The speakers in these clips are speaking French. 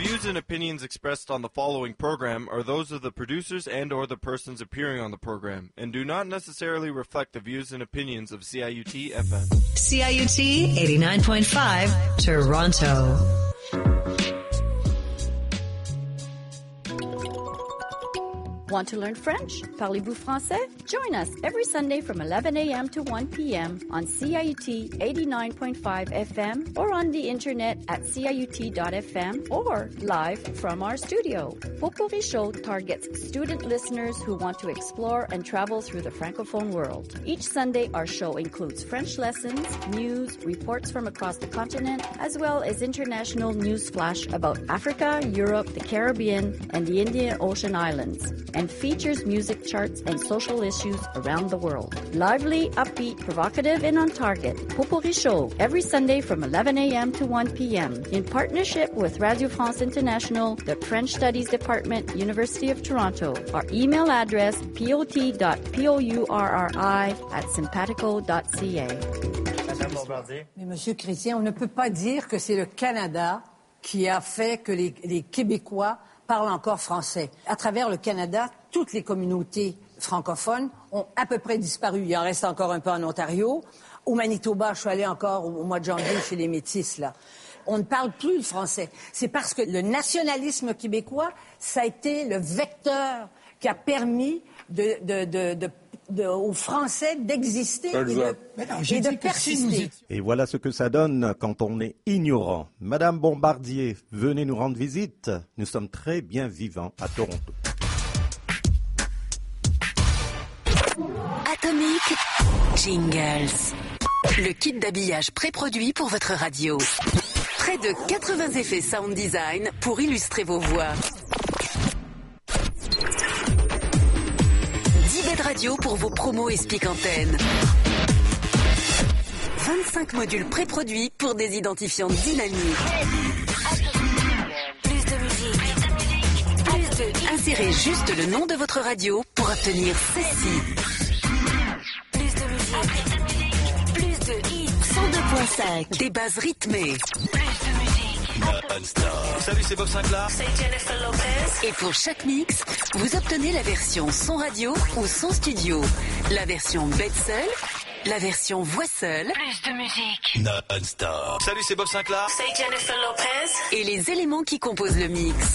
views and opinions expressed on the following program are those of the producers and or the persons appearing on the program and do not necessarily reflect the views and opinions of CIUT FM. CIUT 89.5 Toronto. Want to learn French? Parlez-vous français? Join us every Sunday from 11 a.m. to 1 p.m. on CIUT 89.5 FM or on the internet at ciut.fm or live from our studio. Potpourri Show targets student listeners who want to explore and travel through the Francophone world. Each Sunday, our show includes French lessons, news, reports from across the continent, as well as international news flash about Africa, Europe, the Caribbean, and the Indian Ocean Islands, and features music charts and social issues around the world. Lively, upbeat, provocative, and on target. Potpourri Show, every Sunday from 11 a.m. to 1 p.m. in partnership with Radio France International, the French Studies Department, University of Toronto. Our email address, pot.pourri@simpatico.ca. Mais Monsieur Chrétien, on ne peut pas dire que c'est le Canada qui a fait que les Québécois parlent encore français. À travers le Canada, toutes les communautés francophones ont à peu près disparu. Il en reste encore un peu en Ontario. Au Manitoba, je suis allée encore au mois de janvier chez les Métis, là. On ne parle plus le français. C'est parce que le nationalisme québécois, ça a été le vecteur qui a permis aux Français d'exister et de persister. Et voilà ce que ça donne quand on est ignorant. Madame Bombardier, venez nous rendre visite. Nous sommes très bien vivants à Toronto. Atomic Jingles. Le kit d'habillage pré-produit pour votre radio. Près de 80 effets sound design pour illustrer vos voix. 10 baies de radio pour vos promos et speak antennes. 25 modules pré-produits pour des identifiants dynamiques. Plus de musique. Insérez juste le nom de votre radio pour obtenir ceci. Plus de musique. Plus de hits. 102.5. Des bases rythmées. Salut, c'est Bob Sinclair. C'est Jennifer Lopez. Et pour chaque mix, vous obtenez la version son radio ou son studio. La version bête seule, la version voix seule. Plus de musique. Non-stop. Salut, c'est Bob Sinclair. C'est Jennifer Lopez. Et les éléments qui composent le mix.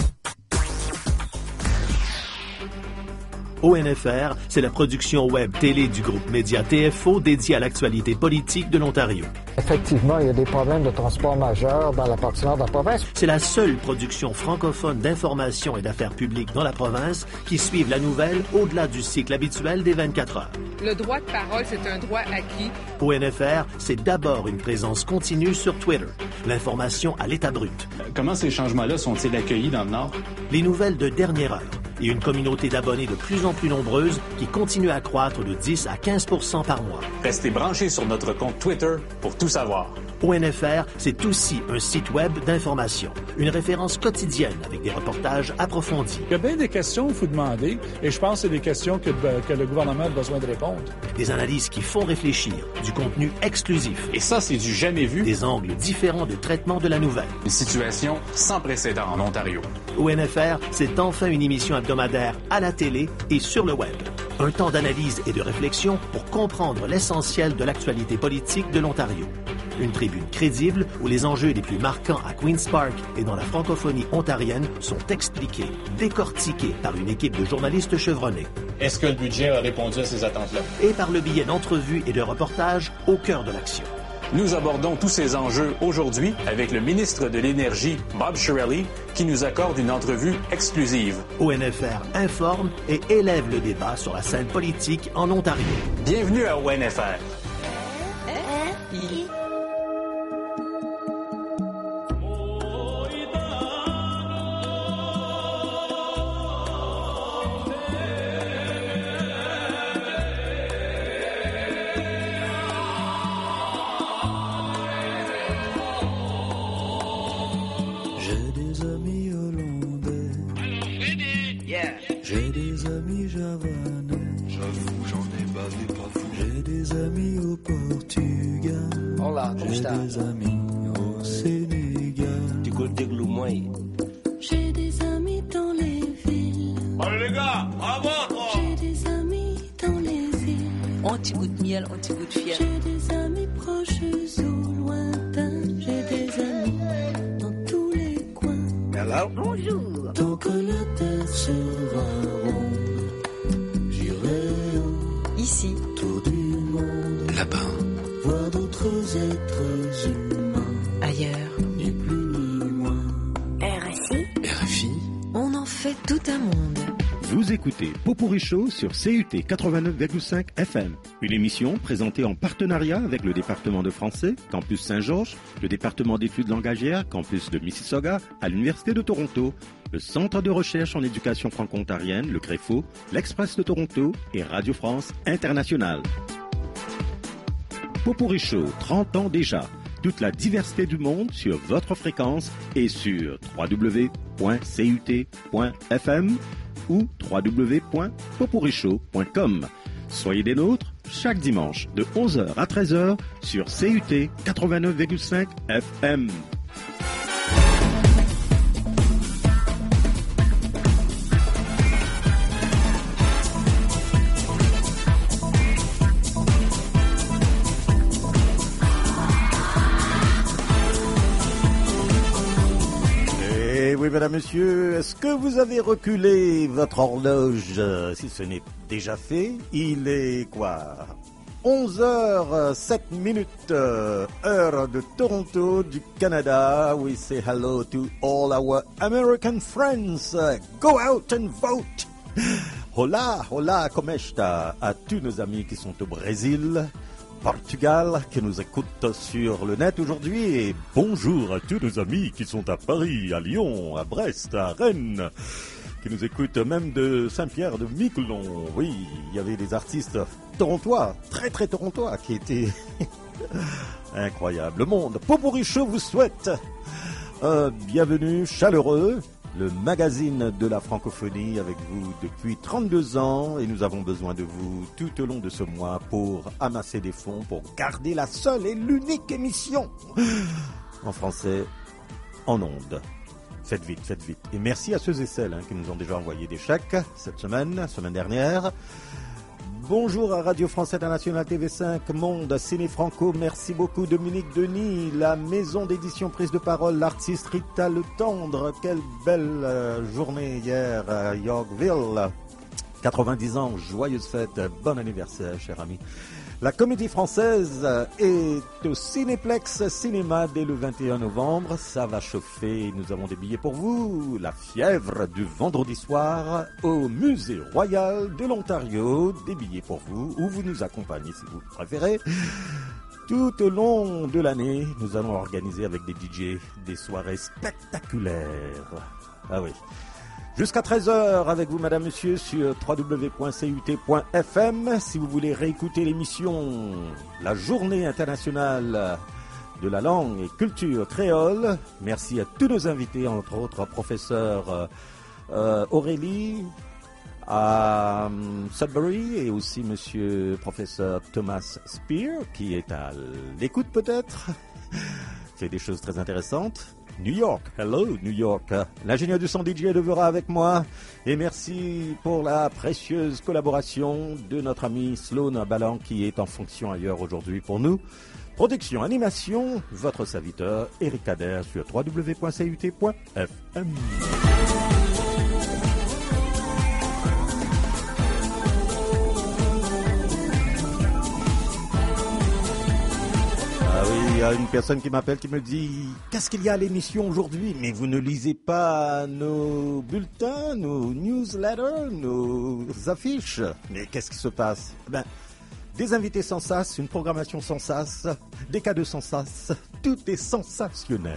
ONFR, c'est la production web télé du groupe média TFO dédié à l'actualité politique de l'Ontario. Effectivement, il y a des problèmes de transport majeurs dans la partie nord de la province. C'est la seule production francophone d'information et d'affaires publiques dans la province qui suive la nouvelle au-delà du cycle habituel des 24 heures. Le droit de parole, c'est un droit acquis. ONFR, c'est d'abord une présence continue sur Twitter. L'information à l'état brut. Comment ces changements-là sont-ils accueillis dans le Nord? Les nouvelles de dernière heure. Et une communauté d'abonnés de plus en plus nombreuse qui continue à croître de 10 à 15% par mois. Restez branchés sur notre compte Twitter pour tout savoir. ONFR, c'est aussi un site web d'information, une référence quotidienne avec des reportages approfondis. Il y a bien des questions qu'il faut demander, et je pense que c'est des questions que le gouvernement a besoin de répondre. Des analyses qui font réfléchir, du contenu exclusif. Et ça, c'est du jamais vu. Des angles différents de traitement de la nouvelle. Une situation sans précédent en Ontario. ONFR, c'est enfin une émission hebdomadaire à la télé et sur le web. Un temps d'analyse et de réflexion pour comprendre l'essentiel de l'actualité politique de l'Ontario. Une tribune crédible où les enjeux les plus marquants à Queen's Park et dans la francophonie ontarienne sont expliqués, décortiqués par une équipe de journalistes chevronnés. Est-ce que le budget a répondu à ces attentes-là? Et par le biais d'entrevues et de reportages au cœur de l'action. Nous abordons tous ces enjeux aujourd'hui avec le ministre de l'Énergie, Bob Chiarelli, qui nous accorde une entrevue exclusive. ONFR informe et élève le débat sur la scène politique en Ontario. Bienvenue à ONFR. J'ai des amis javanais. J'avoue, j'en ai bavé pas fou. J'ai des amis au Portugal. Olá, como está? J'ai des amis au Sénégal. Du côté de Loumoy. Allez les gars, à votre. J'ai des amis dans les îles. Un petit goût de miel, un petit goût de fiel. J'ai des amis proches ou lointains. J'ai des amis dans tous les coins. Hello. Bonjour. Tant que la terre sera ronde, j'irai ici, autour du monde. Là-bas, voir d'autres êtres humains. Ailleurs, ni plus ni moins. RFI, on en fait tout un monde. Vous écoutez Pot-Pourri Show sur CUT 89,5 FM, une émission présentée en partenariat avec le département de français, Campus Saint-Georges, le département d'études langagières, Campus de Mississauga, à l'Université de Toronto, le Centre de recherche en éducation franco-ontarienne, le CREFO, l'Express de Toronto et Radio France Internationale. Pot-Pourri Show, 30 ans déjà. Toute la diversité du monde sur votre fréquence et sur www.cut.fm ou www.potpourrishow.com. Soyez des nôtres chaque dimanche de 11h à 13h sur CUT 89,5 FM. Oui, mesdames, messieurs, est-ce que vous avez reculé votre horloge? Si ce n'est déjà fait, il est quoi? 11h07, heure de Toronto, du Canada. We say hello to all our American friends. Go out and vote. Hola, hola, como está? À tous nos amis qui sont au Brésil, Portugal, qui nous écoutent sur le net aujourd'hui, et bonjour à tous nos amis qui sont à Paris, à Lyon, à Brest, à Rennes, qui nous écoutent même de Saint-Pierre-de-Miquelon. Oui, il y avait des artistes torontois, très très torontois, qui étaient incroyables. Le monde Pot-Pourri Show vous souhaite bienvenue chaleureux. Le magazine de la francophonie avec vous depuis 32 ans et nous avons besoin de vous tout au long de ce mois pour amasser des fonds, pour garder la seule et l'unique émission en français en ondes. Faites vite, faites vite. Et merci à ceux et celles qui nous ont déjà envoyé des chèques cette semaine dernière. Bonjour à Radio France Internationale, TV5, Monde, Ciné Franco, merci beaucoup Dominique Denis, la maison d'édition Prise de Parole, l'artiste Rita Le Tendre, quelle belle journée hier à Yorkville, 90 ans, joyeuse fête, bon anniversaire cher ami. La Comédie Française est au Cinéplex Cinéma dès le 21 novembre. Ça va chauffer. Nous avons des billets pour vous. La fièvre du vendredi soir au Musée Royal de l'Ontario. Des billets pour vous ou vous nous accompagnez si vous préférez. Tout au long de l'année, nous allons organiser avec des DJ des soirées spectaculaires. Ah oui. Jusqu'à 13h avec vous, madame, monsieur, sur www.cut.fm. Si vous voulez réécouter l'émission La Journée internationale de la langue et culture créole, merci à tous nos invités, entre autres professeur Aurélie à Sudbury et aussi monsieur professeur Thomas Spear qui est à l'écoute peut-être, fait des choses très intéressantes. New York, hello New York. L'ingénieur du son DJ devra avec moi. Et merci pour la précieuse collaboration de notre ami Sloan Ballan qui est en fonction ailleurs aujourd'hui pour nous. Production, animation, votre serviteur Eric Kader sur www.cut.fm. Il y a une personne qui m'appelle qui me dit « Qu'est-ce qu'il y a à l'émission aujourd'hui ?» Mais vous ne lisez pas nos bulletins, nos newsletters, nos affiches. Mais qu'est-ce qui se passe ? Des invités sans sas, une programmation sans sas, des cadeaux sans sas, tout est sensationnel.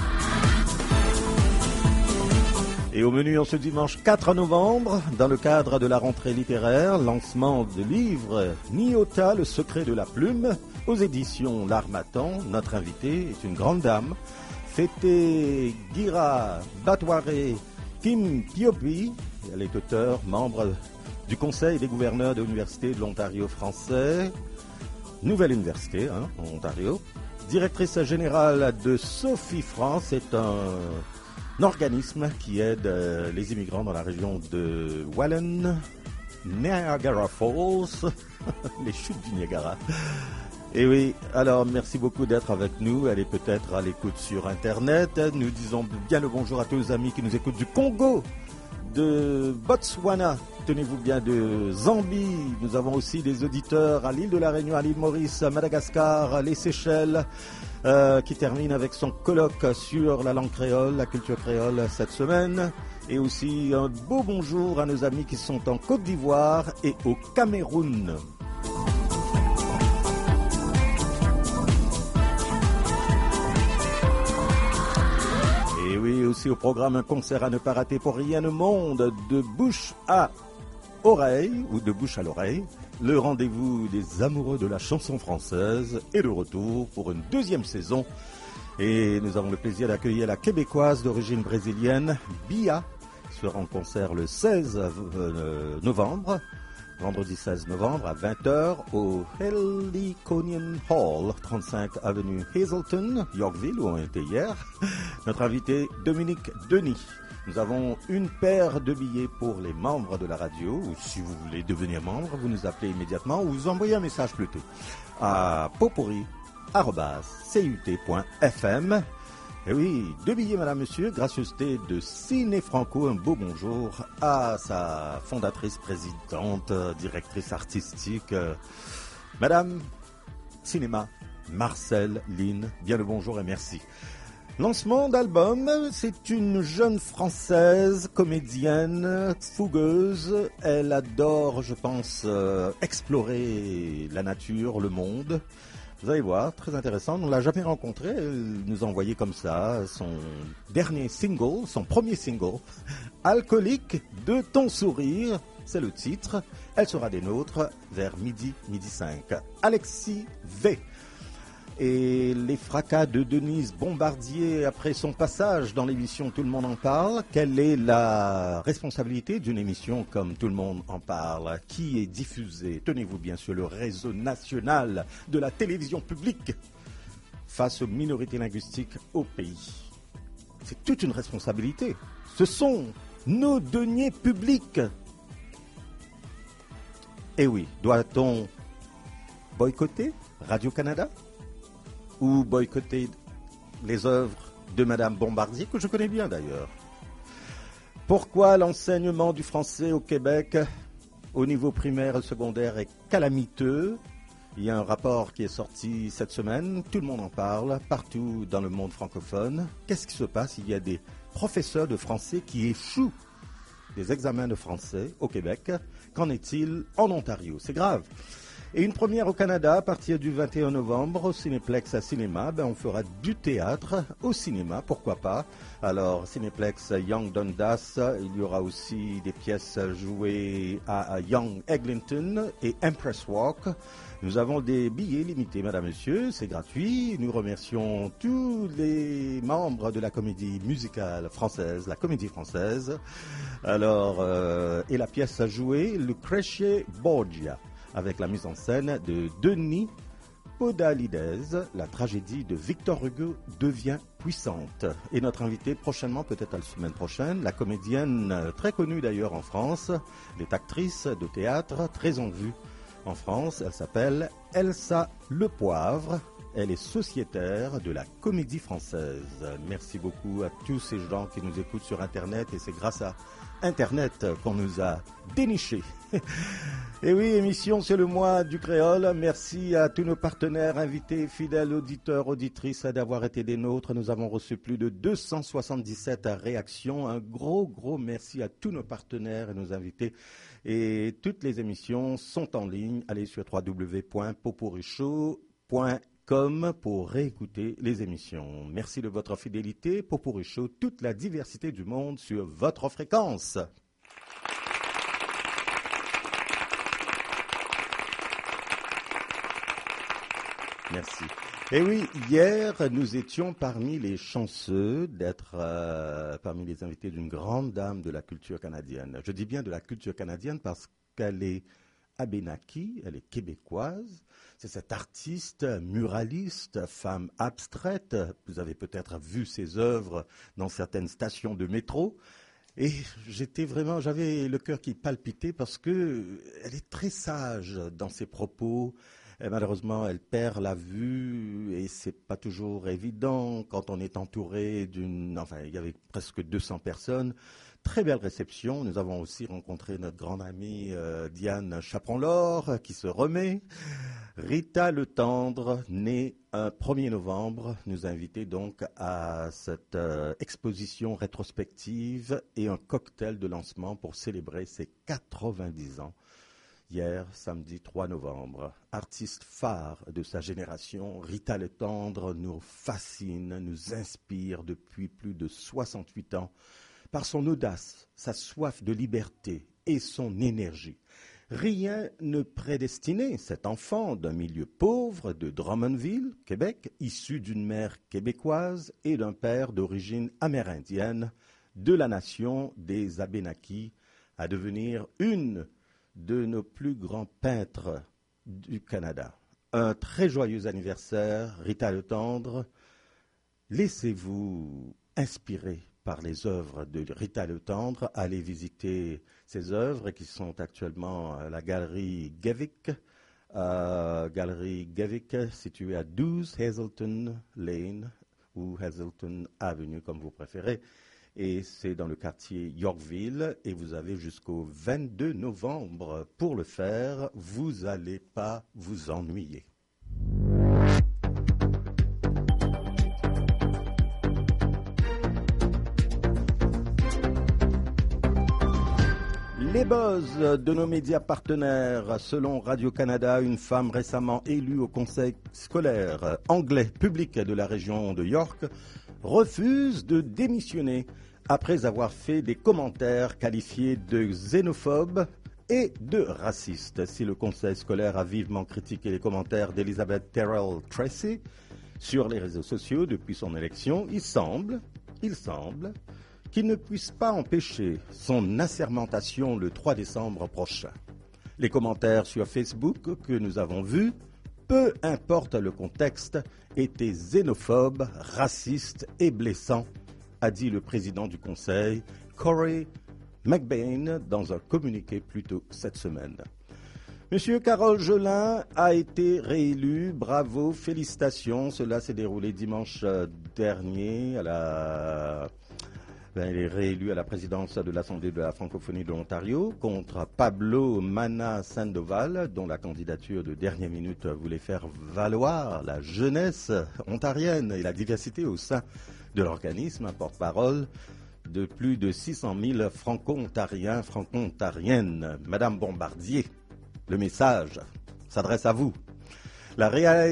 Et au menu en ce dimanche 4 novembre, dans le cadre de la rentrée littéraire, lancement de livre Niota, le secret de la plume, aux éditions L'Harmattan. Notre invitée est une grande dame, Fete Gira Batware Kim Piopi. Elle est auteure, membre du Conseil des gouverneurs de l'Université de l'Ontario français, nouvelle université en Ontario. Directrice générale de Sophie France, est organisme qui aide les immigrants dans la région de Welland, Niagara Falls, les chutes du Niagara. Et oui, alors merci beaucoup d'être avec nous. Elle est peut-être à l'écoute sur Internet. Nous disons bien le bonjour à tous nos amis qui nous écoutent du Congo, de Botswana, tenez-vous bien, de Zambie. Nous avons aussi des auditeurs à l'île de la Réunion, à l'île Maurice, à Madagascar, les Seychelles, qui termine avec son colloque sur la langue créole, la culture créole cette semaine. Et aussi un beau bonjour à nos amis qui sont en Côte d'Ivoire et au Cameroun. Et oui, aussi au programme un concert à ne pas rater pour rien au monde, de bouche à oreille, ou de bouche à l'oreille. Le rendez-vous des amoureux de la chanson française est de retour pour une deuxième saison. Et nous avons le plaisir d'accueillir la Québécoise d'origine brésilienne, Bia, qui sera en concert le 16 novembre, vendredi 16 novembre à 20h au Heliconian Hall, 35 avenue Hazelton, Yorkville, où on était hier. Notre invité, Dominique Denis. Nous avons une paire de billets pour les membres de la radio, ou si vous voulez devenir membre, vous nous appelez immédiatement ou vous envoyez un message plutôt à potpourri@cut.fm. Et oui, 2 billets, madame, monsieur, gracieuseté de Ciné Franco. Un beau bonjour à sa fondatrice, présidente, directrice artistique, madame Cinéma Marcel Lynn. Bien le bonjour et merci. Lancement d'album, c'est une jeune Française, comédienne, fougueuse. Elle adore, je pense, explorer la nature, le monde. Vous allez voir, très intéressant. On ne l'a jamais rencontrée. Elle nous a envoyé comme ça son dernier single, son premier single, Alcoolique de ton sourire. C'est le titre. Elle sera des nôtres vers midi 5. Alexis V. Et les fracas de Denise Bombardier après son passage dans l'émission Tout le monde en parle. Quelle est la responsabilité d'une émission comme Tout le monde en parle, qui est diffusée, tenez-vous bien, sur le réseau national de la télévision publique face aux minorités linguistiques au pays? C'est toute une responsabilité. Ce sont nos deniers publics. Et oui, doit-on boycotter Radio-Canada ou boycotter les œuvres de Madame Bombardier, que je connais bien d'ailleurs? Pourquoi l'enseignement du français au Québec au niveau primaire et secondaire est calamiteux? Il y a un rapport qui est sorti cette semaine, tout le monde en parle, partout dans le monde francophone. Qu'est-ce qui se passe? Il y a des professeurs de français qui échouent des examens de français au Québec. Qu'en est-il en Ontario? C'est grave. Et une première au Canada, à partir du 21 novembre, au Cinéplex à Cinéma, on fera du théâtre au cinéma, pourquoi pas. Alors, Cinéplex Young Dundas, il y aura aussi des pièces jouées à Young Eglinton et Empress Walk. Nous avons des billets limités, madame, monsieur, c'est gratuit. Nous remercions tous les membres de la comédie musicale française, la comédie française. Alors, et la pièce à jouer, Lucrece Borgia, avec la mise en scène de Denis Podalides, la tragédie de Victor Hugo devient puissante. Et notre invitée prochainement, peut-être la semaine prochaine, la comédienne très connue d'ailleurs en France, elle est actrice de théâtre, très en vue en France. Elle s'appelle Elsa Lepoivre. Elle est sociétaire de la Comédie Française. Merci beaucoup à tous ces gens qui nous écoutent sur Internet, et c'est grâce à Internet qu'on nous a dénichés. Et oui, émission sur le mois du créole. Merci à tous nos partenaires, invités, fidèles auditeurs, auditrices d'avoir été des nôtres. Nous avons reçu plus de 277 réactions. Un gros merci à tous nos partenaires et nos invités. Et toutes les émissions sont en ligne. Allez sur www.potpourrishow.com pour réécouter les émissions. Merci de votre fidélité. Potpourri Show, toute la diversité du monde sur votre fréquence. Merci. Et oui, hier, nous étions parmi les chanceux d'être parmi les invités d'une grande dame de la culture canadienne. Je dis bien de la culture canadienne parce qu'elle est Abénaquis, elle est québécoise. C'est cette artiste, muraliste, femme abstraite. Vous avez peut-être vu ses œuvres dans certaines stations de métro. Et j'avais le cœur qui palpitait parce que elle est très sage dans ses propos. Et malheureusement, elle perd la vue et c'est pas toujours évident quand on est entouré il y avait presque 200 personnes. Très belle réception. Nous avons aussi rencontré notre grande amie Diane Chaperon-Laure qui se remet. Rita Le Tendre, née un 1er novembre, nous a invités donc à cette exposition rétrospective et un cocktail de lancement pour célébrer ses 90 ans. Hier, samedi 3 novembre, artiste phare de sa génération, Rita Le Tendre nous fascine, nous inspire depuis plus de 68 ans par son audace, sa soif de liberté et son énergie. Rien ne prédestinait cet enfant d'un milieu pauvre de Drummondville, Québec, issu d'une mère québécoise et d'un père d'origine amérindienne, de la nation des Abénaquis, à devenir une de nos plus grands peintres du Canada. Un très joyeux anniversaire, Rita Le Tendre. Laissez-vous inspirer par les œuvres de Rita Le Tendre. Allez visiter ses œuvres qui sont actuellement à la galerie Gevick. Galerie Gevick située à 12 Hazelton Lane ou Hazelton Avenue comme vous préférez. Et c'est dans le quartier Yorkville et vous avez jusqu'au 22 novembre pour le faire. Vous n'allez pas vous ennuyer. Les buzz de nos médias partenaires. Selon Radio-Canada, une femme récemment élue au conseil scolaire anglais public de la région de York refuse de démissionner après avoir fait des commentaires qualifiés de xénophobes et de racistes. Si le conseil scolaire a vivement critiqué les commentaires d'Elizabeth Terrell Tracy sur les réseaux sociaux depuis son élection, il semble qu'il ne puisse pas empêcher son assermentation le 3 décembre prochain. Les commentaires sur Facebook que nous avons vus, peu importe le contexte, étaient xénophobes, racistes et blessants, a dit le président du Conseil, Corey McBain, dans un communiqué plus tôt cette semaine. Monsieur Carole Gelin a été réélu. Bravo, félicitations. Cela s'est déroulé dimanche dernier il est réélu à la présidence de l'Assemblée de la francophonie de l'Ontario contre Pablo Mana Sandoval, dont la candidature de dernière minute voulait faire valoir la jeunesse ontarienne et la diversité au sein de l'organisme, un porte-parole de plus de 600 000 franco-ontariens, franco-ontariennes. Madame Bombardier, le message s'adresse à vous. La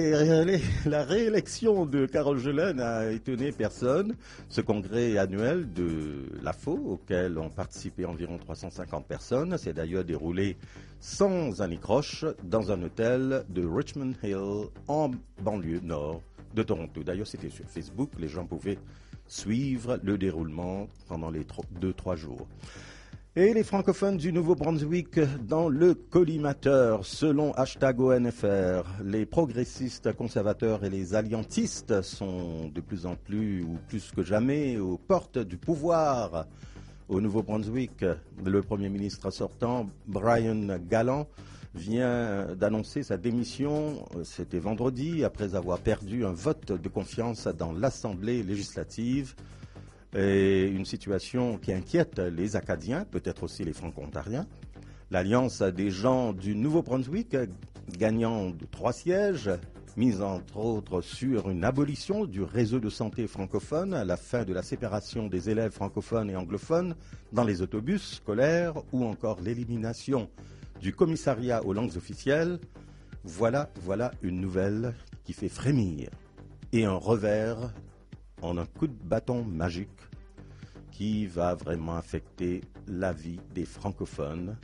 réélection de Carole Gelin n'a étonné personne. Ce congrès annuel de l'AFO, auquel ont participé environ 350 personnes, s'est d'ailleurs déroulé sans anicroche dans un hôtel de Richmond Hill, en banlieue nord de Toronto. D'ailleurs, c'était sur Facebook, les gens pouvaient suivre le déroulement pendant les 2-3 jours. Et les francophones du Nouveau-Brunswick dans le collimateur, selon #ONFR, les progressistes conservateurs et les alliantistes sont de plus en plus, ou plus que jamais, aux portes du pouvoir. Au Nouveau-Brunswick, le Premier ministre sortant, Brian Gallant, vient d'annoncer sa démission, c'était vendredi, après avoir perdu un vote de confiance dans l'Assemblée législative. Et une situation qui inquiète les Acadiens, peut-être aussi les Franco-Ontariens. L'Alliance des gens du Nouveau-Brunswick, gagnant de 3 sièges, mise entre autres sur une abolition du réseau de santé francophone, à la fin de la séparation des élèves francophones et anglophones dans les autobus scolaires, ou encore l'élimination du commissariat aux langues officielles. Voilà une nouvelle qui fait frémir. Et un revers en un coup de bâton magique qui va vraiment affecter la vie des francophones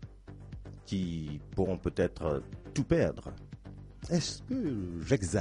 qui pourront peut-être tout perdre. Est-ce que j'exagère ?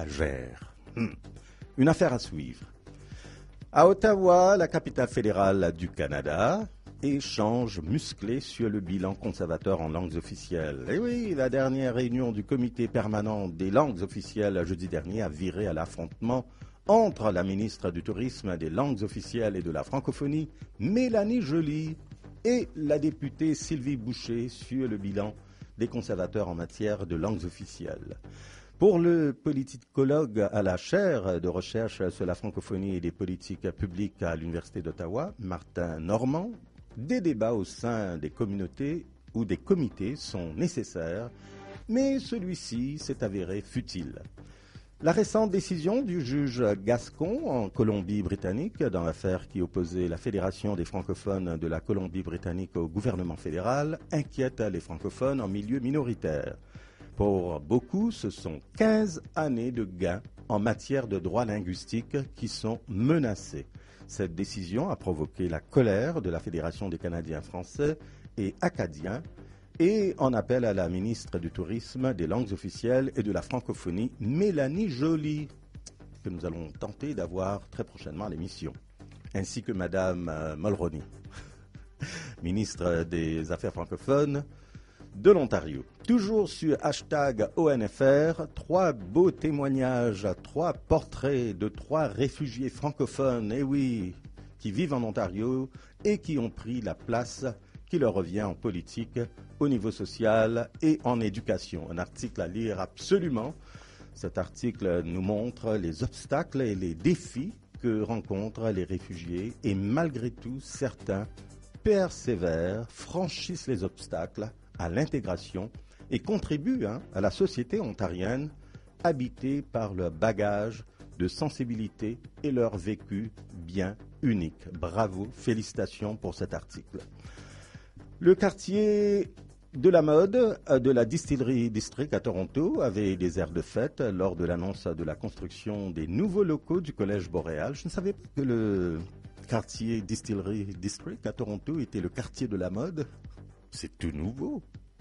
Une affaire à suivre. À Ottawa, la capitale fédérale du Canada, échange musclé sur le bilan conservateur en langues officielles. Et oui, la dernière réunion du comité permanent des langues officielles jeudi dernier a viré à l'affrontement entre la ministre du Tourisme, des langues officielles et de la francophonie, Mélanie Joly, et la députée Sylvie Boucher sur le bilan des conservateurs en matière de langues officielles. Pour le politicologue à la chaire de recherche sur la francophonie et des politiques publiques à l'Université d'Ottawa, Martin Normand, des débats au sein des communautés ou des comités sont nécessaires, mais celui-ci s'est avéré futile. La récente décision du juge Gascon en Colombie-Britannique dans l'affaire qui opposait la Fédération des francophones de la Colombie-Britannique au gouvernement fédéral inquiète les francophones en milieu minoritaire. Pour beaucoup, ce sont 15 années de gains en matière de droits linguistiques qui sont menacés. Cette décision a provoqué la colère de la Fédération des Canadiens français et acadiens et en appelle à la ministre du Tourisme, des langues officielles et de la francophonie, Mélanie Joly, que nous allons tenter d'avoir très prochainement à l'émission, ainsi que Madame Mulroney, ministre des Affaires francophones de l'Ontario. Toujours sur hashtag ONFR, 3 beaux témoignages, 3 portraits de 3 réfugiés francophones, et oui, qui vivent en Ontario et qui ont pris la place qui leur revient en politique, au niveau social et en éducation. Un article à lire absolument. Cet article nous montre les obstacles et les défis que rencontrent les réfugiés et malgré tout, certains persévèrent, franchissent les obstacles à l'intégration et contribuent à la société ontarienne habitée par leur bagage de sensibilité et leur vécu bien unique. Bravo, félicitations pour cet article. Le quartier de la mode de la Distillery District à Toronto avait des airs de fête lors de l'annonce de la construction des nouveaux locaux du Collège Boréal. Je ne savais pas que le quartier Distillery District à Toronto était le quartier de la mode. C'est tout nouveau.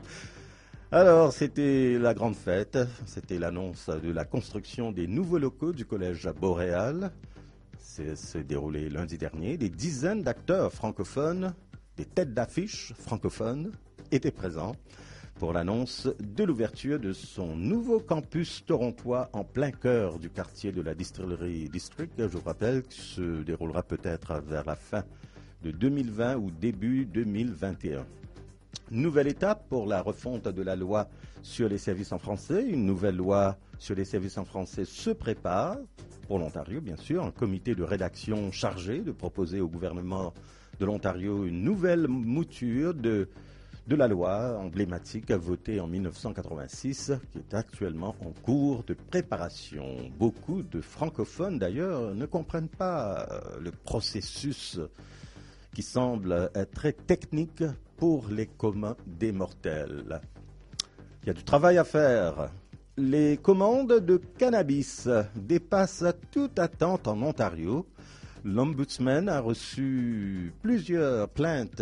Alors, c'était la grande fête, c'était l'annonce de la construction des nouveaux locaux du Collège Boréal. C'est déroulé lundi dernier. Des dizaines d'acteurs francophones, des têtes d'affiche francophones étaient présents pour l'annonce de l'ouverture de son nouveau campus torontois en plein cœur du quartier de la Distillery District. Je vous rappelle qu'il se déroulera peut-être vers la fin de 2020 ou début 2021. Nouvelle étape pour la refonte de la loi sur les services en français. Une nouvelle loi sur les services en français se prépare, pour l'Ontario bien sûr, un comité de rédaction chargé de proposer au gouvernement de l'Ontario une nouvelle mouture de la loi emblématique votée en 1986, qui est actuellement en cours de préparation. Beaucoup de francophones d'ailleurs ne comprennent pas le processus qui semble être très technique pour les communs des mortels. Il y a du travail à faire. Les commandes de cannabis dépassent toute attente en Ontario. L'Ombudsman a reçu plusieurs plaintes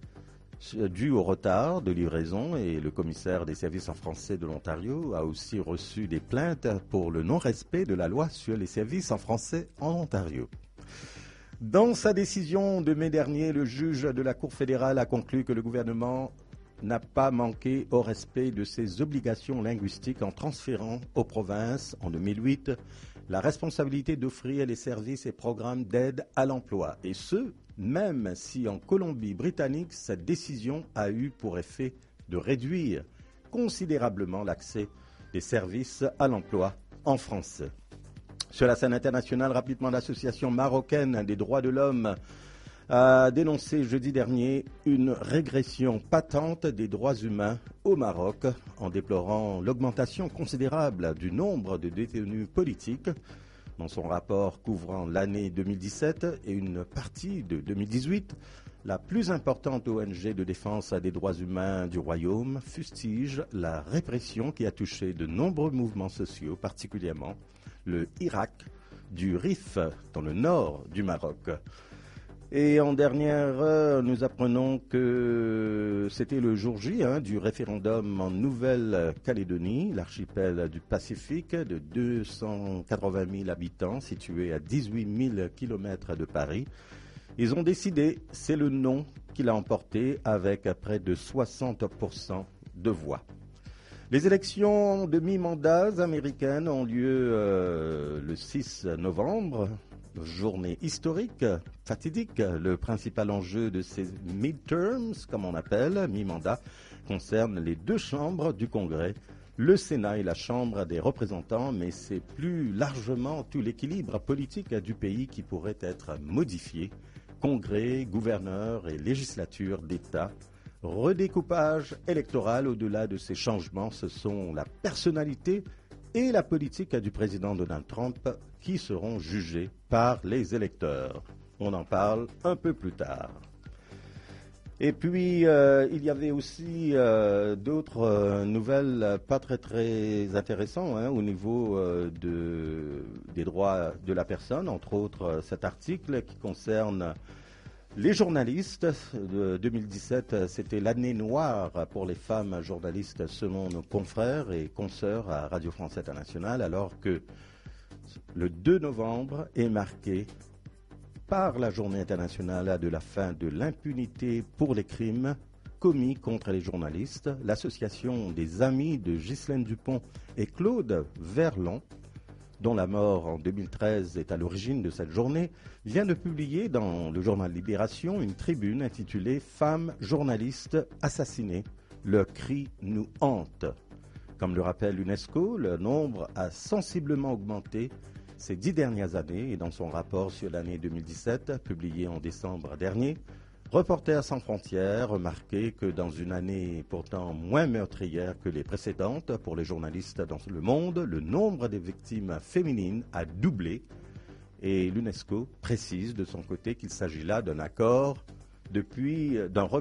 dues au retard de livraison et le commissaire des services en français de l'Ontario a aussi reçu des plaintes pour le non-respect de la loi sur les services en français en Ontario. Dans sa décision de mai dernier, le juge de la Cour fédérale a conclu que le gouvernement n'a pas manqué au respect de ses obligations linguistiques en transférant aux provinces, en 2008, la responsabilité d'offrir les services et programmes d'aide à l'emploi. Et ce, même si en Colombie-Britannique, cette décision a eu pour effet de réduire considérablement l'accès des services à l'emploi en français. Sur la scène internationale, rapidement, l'association marocaine des droits de l'homme a dénoncé jeudi dernier une régression patente des droits humains au Maroc en déplorant l'augmentation considérable du nombre de détenus politiques. Dans son rapport couvrant l'année 2017 et une partie de 2018, la plus importante ONG de défense des droits humains du Royaume fustige la répression qui a touché de nombreux mouvements sociaux, particulièrement le Hirak du Rif, dans le nord du Maroc. Et en dernière heure, nous apprenons que c'était le jour J du référendum en Nouvelle-Calédonie, l'archipel du Pacifique de 280 000 habitants, situé à 18 000 km de Paris. Ils ont décidé, c'est le non qu'il a emporté avec près de 60% de voix. Les élections de mi-mandat américaines ont lieu le 6 novembre, journée historique, fatidique. Le principal enjeu de ces midterms, comme on appelle, mi-mandat, concerne les deux chambres du Congrès, le Sénat et la Chambre des représentants, mais c'est plus largement tout l'équilibre politique du pays qui pourrait être modifié. Congrès, gouverneurs et législature d'État. Redécoupage électoral. Au-delà de ces changements, ce sont la personnalité et la politique du président Donald Trump qui seront jugés par les électeurs. On en parle un peu plus tard. Et puis, il y avait aussi d'autres nouvelles pas très intéressantes au niveau des droits de la personne, entre autres cet article qui concerne les journalistes. De 2017, c'était l'année noire pour les femmes journalistes selon nos confrères et consoeurs à Radio France Internationale, alors que le 2 novembre est marqué par la Journée internationale de la fin de l'impunité pour les crimes commis contre les journalistes. L'association des amis de Ghislaine Dupont et Claude Verlon, dont la mort en 2013 est à l'origine de cette journée, vient de publier dans le journal Libération une tribune intitulée « Femmes journalistes assassinées, le cri nous hante ». Comme le rappelle l'UNESCO, le nombre a sensiblement augmenté ces 10 dernières années et dans son rapport sur l'année 2017, publié en décembre dernier, Reporters sans frontières remarquait que dans une année pourtant moins meurtrière que les précédentes pour les journalistes dans le monde, le nombre des victimes féminines a doublé et l'UNESCO précise de son côté qu'il s'agit là d'un record depuis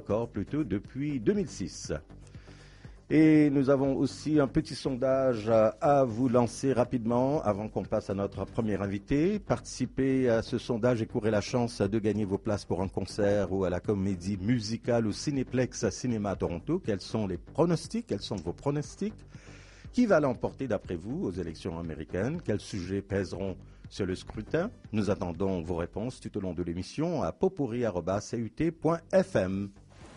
2006. Et nous avons aussi un petit sondage à vous lancer rapidement avant qu'on passe à notre premier invité. Participez à ce sondage et courez la chance de gagner vos places pour un concert ou à la comédie musicale au Cinéplex Cinéma à Toronto. Quels sont les pronostics? Quels sont vos pronostics? Qui va l'emporter d'après vous aux élections américaines? Quels sujets pèseront sur le scrutin? Nous attendons vos réponses tout au long de l'émission à popurri@cut.fm.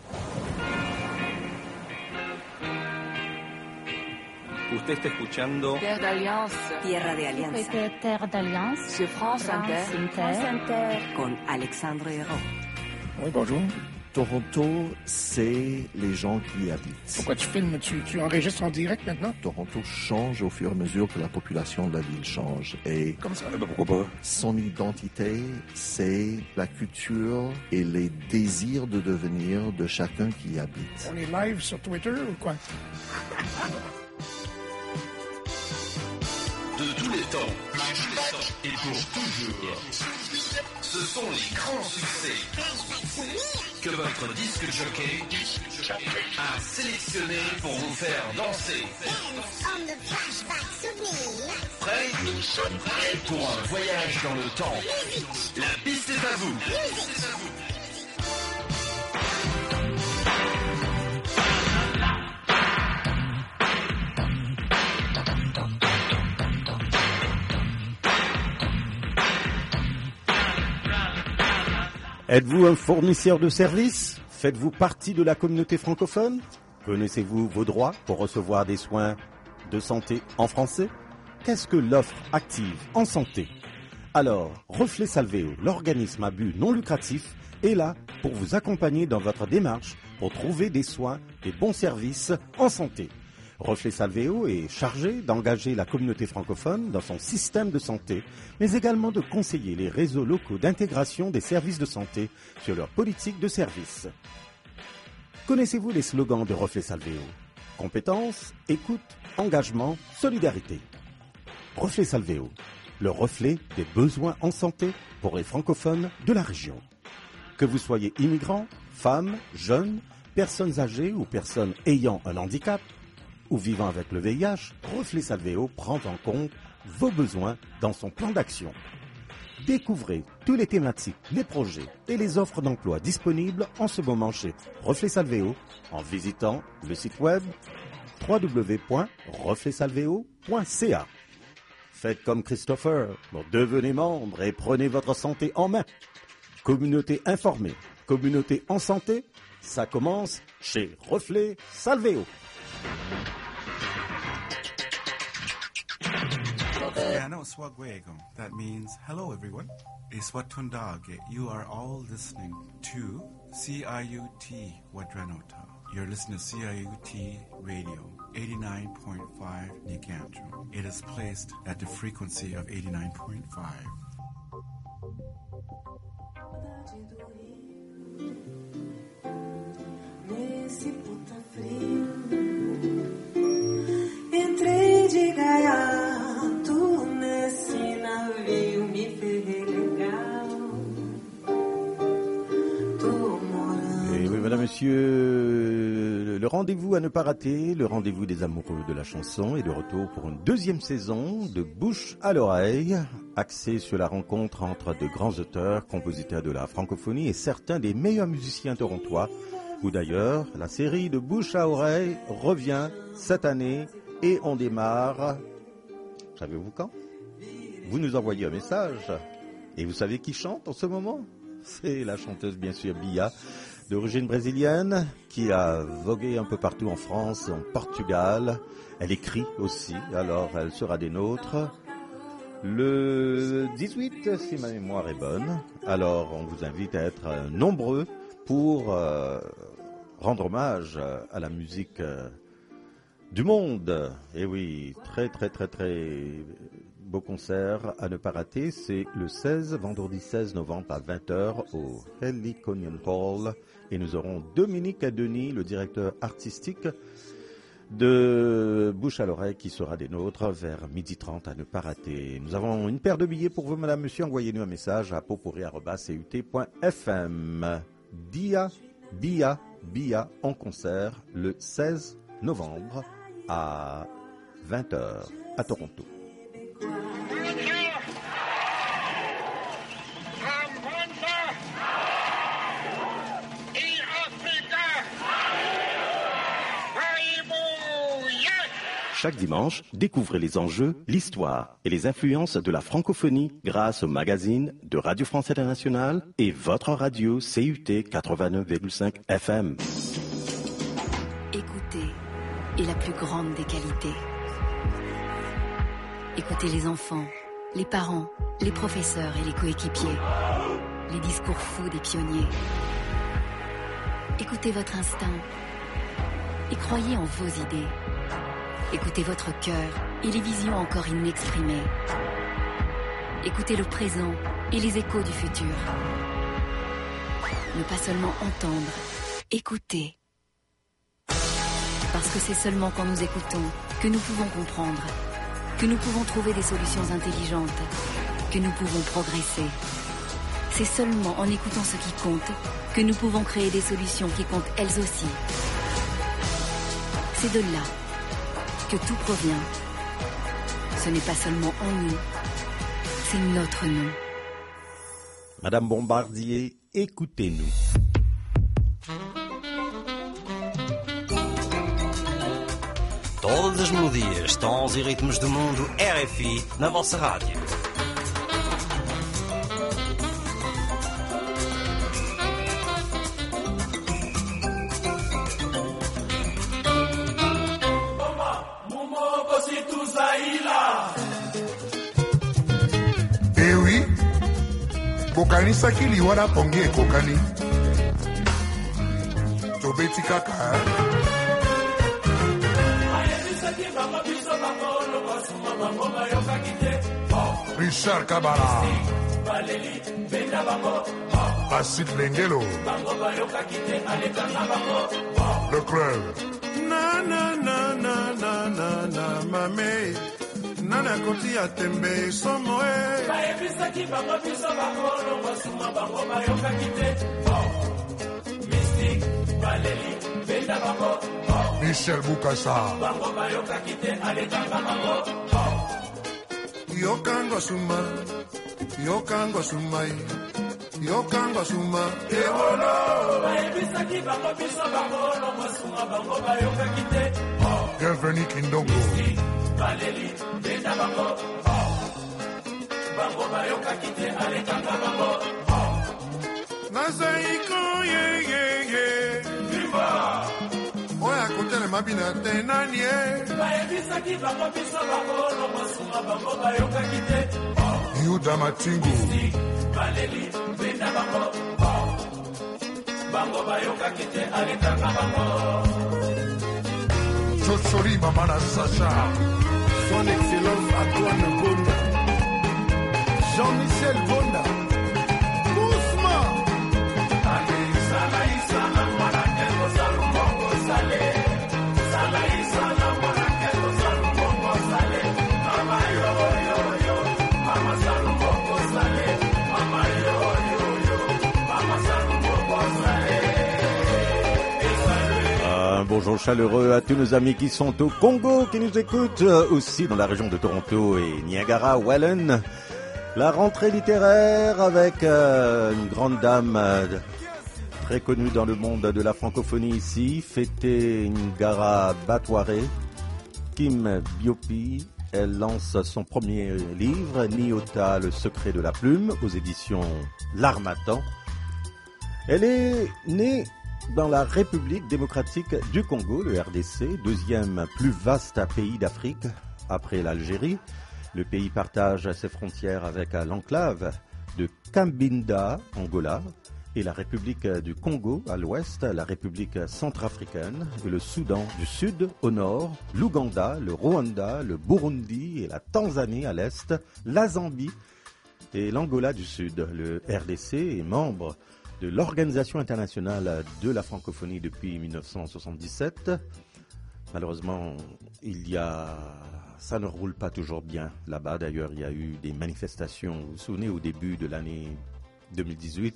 Usted está escuchando Terre d'Alliance. Tierra de Alianza. Terre d'Alliance. Sur France Inter. France Inter. Con Alexandre Hérault. Oui, bonjour. Toronto, c'est les gens qui y habitent. Pourquoi tu filmes? Tu enregistres en direct maintenant? Toronto change au fur et à mesure que la population de la ville change. Et comme ça? Pourquoi pas? Son identité, c'est la culture et les désirs de devenir de chacun qui y habite. On est live sur Twitter ou quoi? De tous les temps, et pour toujours, ce sont les grands succès que votre disque jockey a sélectionnés pour vous faire danser. Prêt pour un voyage dans le temps. La piste est à vous. Êtes-vous un fournisseur de services? Faites-vous partie de la communauté francophone? Connaissez-vous vos droits pour recevoir des soins de santé en français? Qu'est-ce que l'offre active en santé? Alors, Reflet Salvéo, l'organisme à but non lucratif, est là pour vous accompagner dans votre démarche pour trouver des soins et bons services en santé. Reflet Salvéo est chargé d'engager la communauté francophone dans son système de santé, mais également de conseiller les réseaux locaux d'intégration des services de santé sur leur politique de service. Connaissez-vous les slogans de Reflet Salvéo? Compétence, écoute, engagement, solidarité. Reflet Salvéo, le reflet des besoins en santé pour les francophones de la région. Que vous soyez immigrants, femmes, jeunes, personnes âgées ou personnes ayant un handicap, ou vivant avec le VIH, Reflet Salvéo prend en compte vos besoins dans son plan d'action. Découvrez tous les thématiques, les projets et les offres d'emploi disponibles en ce moment chez Reflet Salvéo en visitant le site web www.refletsalvéo.ca. Faites comme Christopher, devenez membre et prenez votre santé en main. Communauté informée, communauté en santé, ça commence chez Reflet Salvéo. Ano Swagwego. That means hello everyone. Iswatundage. You are all listening to CIUT Wadranota. You're listening to CIUT Radio 89.5 Nicantu. It is placed at the frequency of 89.5. Nesse puta frio, entrei de gaiato nesse navio, me ferrei legal. Tô morando. Et oui, mesdames, messieurs, le rendez-vous à ne pas rater, le rendez-vous des amoureux de la chanson est de retour pour une deuxième saison de Bouche à l'oreille, axée sur la rencontre entre de grands auteurs, compositeurs de la francophonie et certains des meilleurs musiciens torontois. Ou d'ailleurs, la série de Bouche à oreille revient cette année et on démarre. Savez-vous quand? Vous nous envoyez un message. Et vous savez qui chante en ce moment? C'est la chanteuse, bien sûr, Bia, d'origine brésilienne, qui a vogué un peu partout en France, en Portugal. Elle écrit aussi, alors elle sera des nôtres. Le 18, si ma mémoire est bonne. Alors, on vous invite à être nombreux pour rendre hommage à la musique du monde. Et oui, très beau concert à ne pas rater. C'est le 16, vendredi 16 novembre à 20h au Heliconian Hall. Et nous aurons Dominique Denis, le directeur artistique de Bouche à l'oreille, qui sera des nôtres vers 12h30 à ne pas rater. Nous avons une paire de billets pour vous, madame, monsieur. Envoyez-nous un message à potpourri@cut.fm. Bia en concert le 16 novembre à 20h à Toronto. Chaque dimanche, découvrez les enjeux, l'histoire et les influences de la francophonie grâce au magazine de Radio France Internationale et votre radio CUT 89,5 FM. Écouter est la plus grande des qualités. Écoutez les enfants, les parents, les professeurs et les coéquipiers. Les discours fous des pionniers. Écoutez votre instinct et croyez en vos idées. Écoutez votre cœur et les visions encore inexprimées. Écoutez le présent et les échos du futur. Ne pas seulement entendre, écouter. Parce que c'est seulement quand nous écoutons que nous pouvons comprendre, que nous pouvons trouver des solutions intelligentes, que nous pouvons progresser. C'est seulement en écoutant ce qui compte que nous pouvons créer des solutions qui comptent elles aussi. C'est de là que tout provient. Ce n'est pas seulement en nous, c'est notre nous. Madame Bombardier, écoutez-nous. Todas as melodias, tons e ritmos do mundo, RFI, na vossa rádio. Kokanisaki liwana pongi ekokani tobeti kaka Richard Kabala Basit Lengelo Le Club Na mame Nana koti ya tembe somoe Baebisaki bango biso bakolo basuma bango bayoka kite Mystique Valérie Benda bango Michel Boukassa bango bayoka kite alekanga bango Yokango suma Yokango suma Ewolo Baebisaki bango biso bakolo basuma bango bayoka kite Bienvenue Kindongo Valérie, Benda bango, bango bayoka kite alekanga bango. Nazaiko telema bina te nani bayebisaki bango biso bakolo mosuma bango bayokaki te yuda matingu baleli benda bango bango bayokaki te alekanga bango Chochori Mamana Sacha Son Excellence Antoine Gonda Jean-Michel Gonda Ousmane Bonjour chaleureux à tous nos amis qui sont au Congo, qui nous écoutent aussi dans la région de Toronto et Niagara-Wallen. La rentrée littéraire avec une grande dame très connue dans le monde de la francophonie ici, Fété Ngara Batouaré, Kim Biopi. Elle lance son premier livre, Niota, le secret de la plume, aux éditions L'Harmattan. Elle est née dans la République démocratique du Congo, le RDC, deuxième plus vaste pays d'Afrique après l'Algérie. Le pays partage ses frontières avec l'enclave de Kambinda, Angola, et la République du Congo à l'ouest, la République centrafricaine et le Soudan du Sud au nord, l'Ouganda, le Rwanda, le Burundi et la Tanzanie à l'est, la Zambie et l'Angola du Sud. Le RDC est membre de l'Organisation internationale de la francophonie depuis 1977. Malheureusement, ça ne roule pas toujours bien là-bas. D'ailleurs, il y a eu des manifestations, vous vous souvenez, au début de l'année 2018,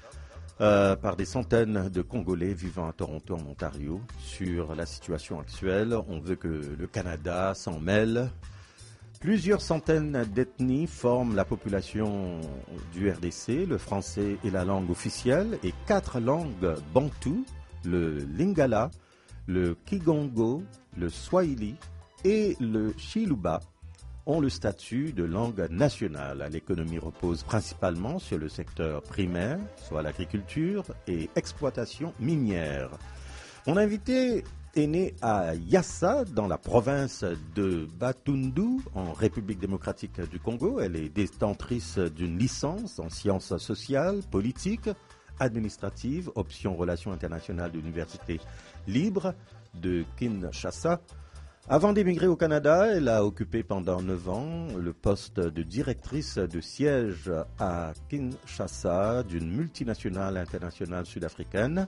par des centaines de Congolais vivant à Toronto, en Ontario, sur la situation actuelle. On veut que le Canada s'en mêle. Plusieurs centaines d'ethnies forment la population du RDC. Le français est la langue officielle et 4 langues bantoues, le lingala, le kigongo, le swahili et le chiluba, ont le statut de langue nationale. L'économie repose principalement sur le secteur primaire, soit l'agriculture et exploitation minière. Mon invité est née à Yassa, dans la province de Batundu, en République démocratique du Congo. Elle est détentrice d'une licence en sciences sociales, politiques, administratives, option relations internationales de l'Université libre de Kinshasa. Avant d'émigrer au Canada, elle a occupé pendant 9 ans le poste de directrice de siège à Kinshasa d'une multinationale internationale sud-africaine.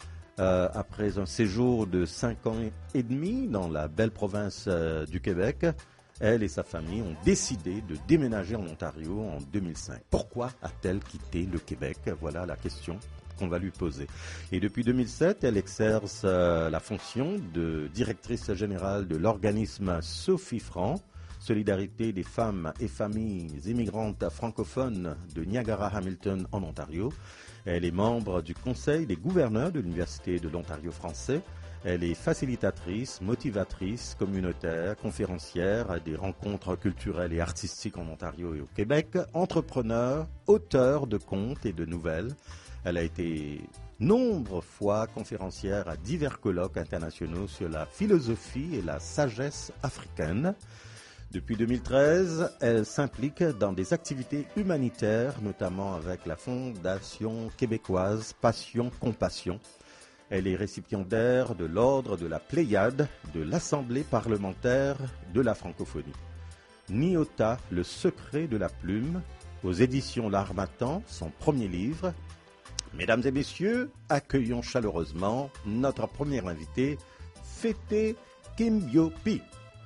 Après un séjour de 5 ans et demi dans la belle province du Québec, elle et sa famille ont décidé de déménager en Ontario en 2005. Pourquoi a-t-elle quitté le Québec? Voilà la question qu'on va lui poser. Et depuis 2007, elle exerce la fonction de directrice générale de l'organisme Sophie Franc, Solidarité des femmes et familles immigrantes francophones de Niagara-Hamilton en Ontario. Elle est membre du Conseil des gouverneurs de l'Université de l'Ontario français. Elle est facilitatrice, motivatrice, communautaire, conférencière à des rencontres culturelles et artistiques en Ontario et au Québec, entrepreneur, auteur de contes et de nouvelles. Elle a été nombreuses fois conférencière à divers colloques internationaux sur la philosophie et la sagesse africaine. Depuis 2013, elle s'implique dans des activités humanitaires, notamment avec la Fondation québécoise Passion Compassion. Elle est récipiendaire de l'ordre de la Pléiade de l'Assemblée parlementaire de la francophonie. Niota, le secret de la plume, aux éditions L'Harmattan, son premier livre. Mesdames et messieurs, accueillons chaleureusement notre première invitée, Fété Kim Biopi.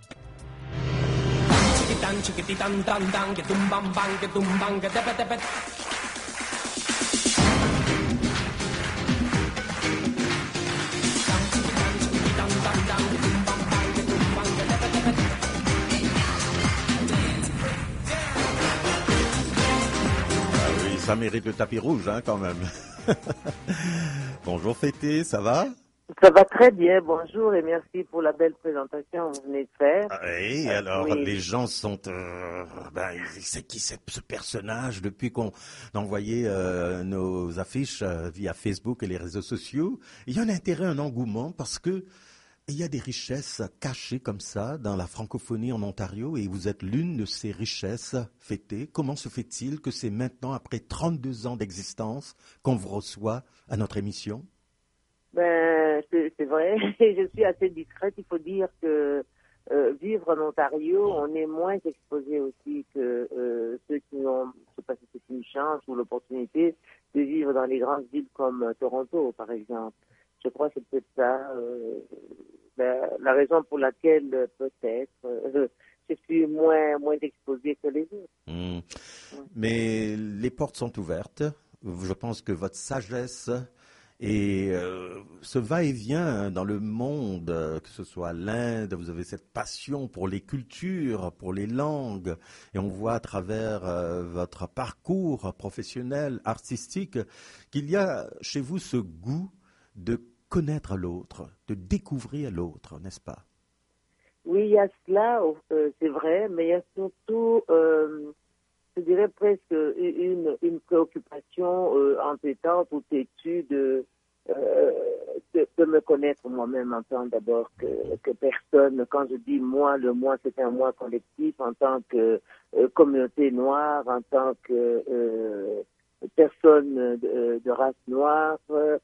Ça mérite le tapis rouge, hein, quand même. Bonjour Fété, ça va? Ça va très bien, bonjour et merci pour la belle présentation que vous venez de faire. Oui, alors oui. Les gens sont... c'est qui ce personnage depuis qu'on envoyait nos affiches via Facebook et les réseaux sociaux? Il y a un intérêt, un engouement parce que Il y a des richesses cachées comme ça dans la francophonie en Ontario et vous êtes l'une de ces richesses fêtées. Comment se fait-il que c'est maintenant, après 32 ans d'existence, qu'on vous reçoit à notre émission? C'est vrai. Je suis assez discrète. Il faut dire que vivre en Ontario, on est moins exposé aussi que ceux qui ont, je sais pas si c'est une chance ou l'opportunité de vivre dans les grandes villes comme Toronto, par exemple. Je crois que c'est peut-être ça la raison pour laquelle peut-être je suis moins exposé que les autres. Mais les portes sont ouvertes. Je pense que votre sagesse et ce va-et-vient dans le monde, que ce soit l'Inde, vous avez cette passion pour les cultures, pour les langues, et on voit à travers votre parcours professionnel, artistique, qu'il y a chez vous ce goût de connaître l'autre, de découvrir l'autre, n'est-ce pas? Oui, il y a cela, c'est vrai, mais il y a surtout, je dirais presque une préoccupation entêtante ou têtue de me connaître moi-même en tant d'abord que personne. Quand je dis moi, le moi, c'est un moi collectif, en tant que communauté noire, en tant que personne de race noire.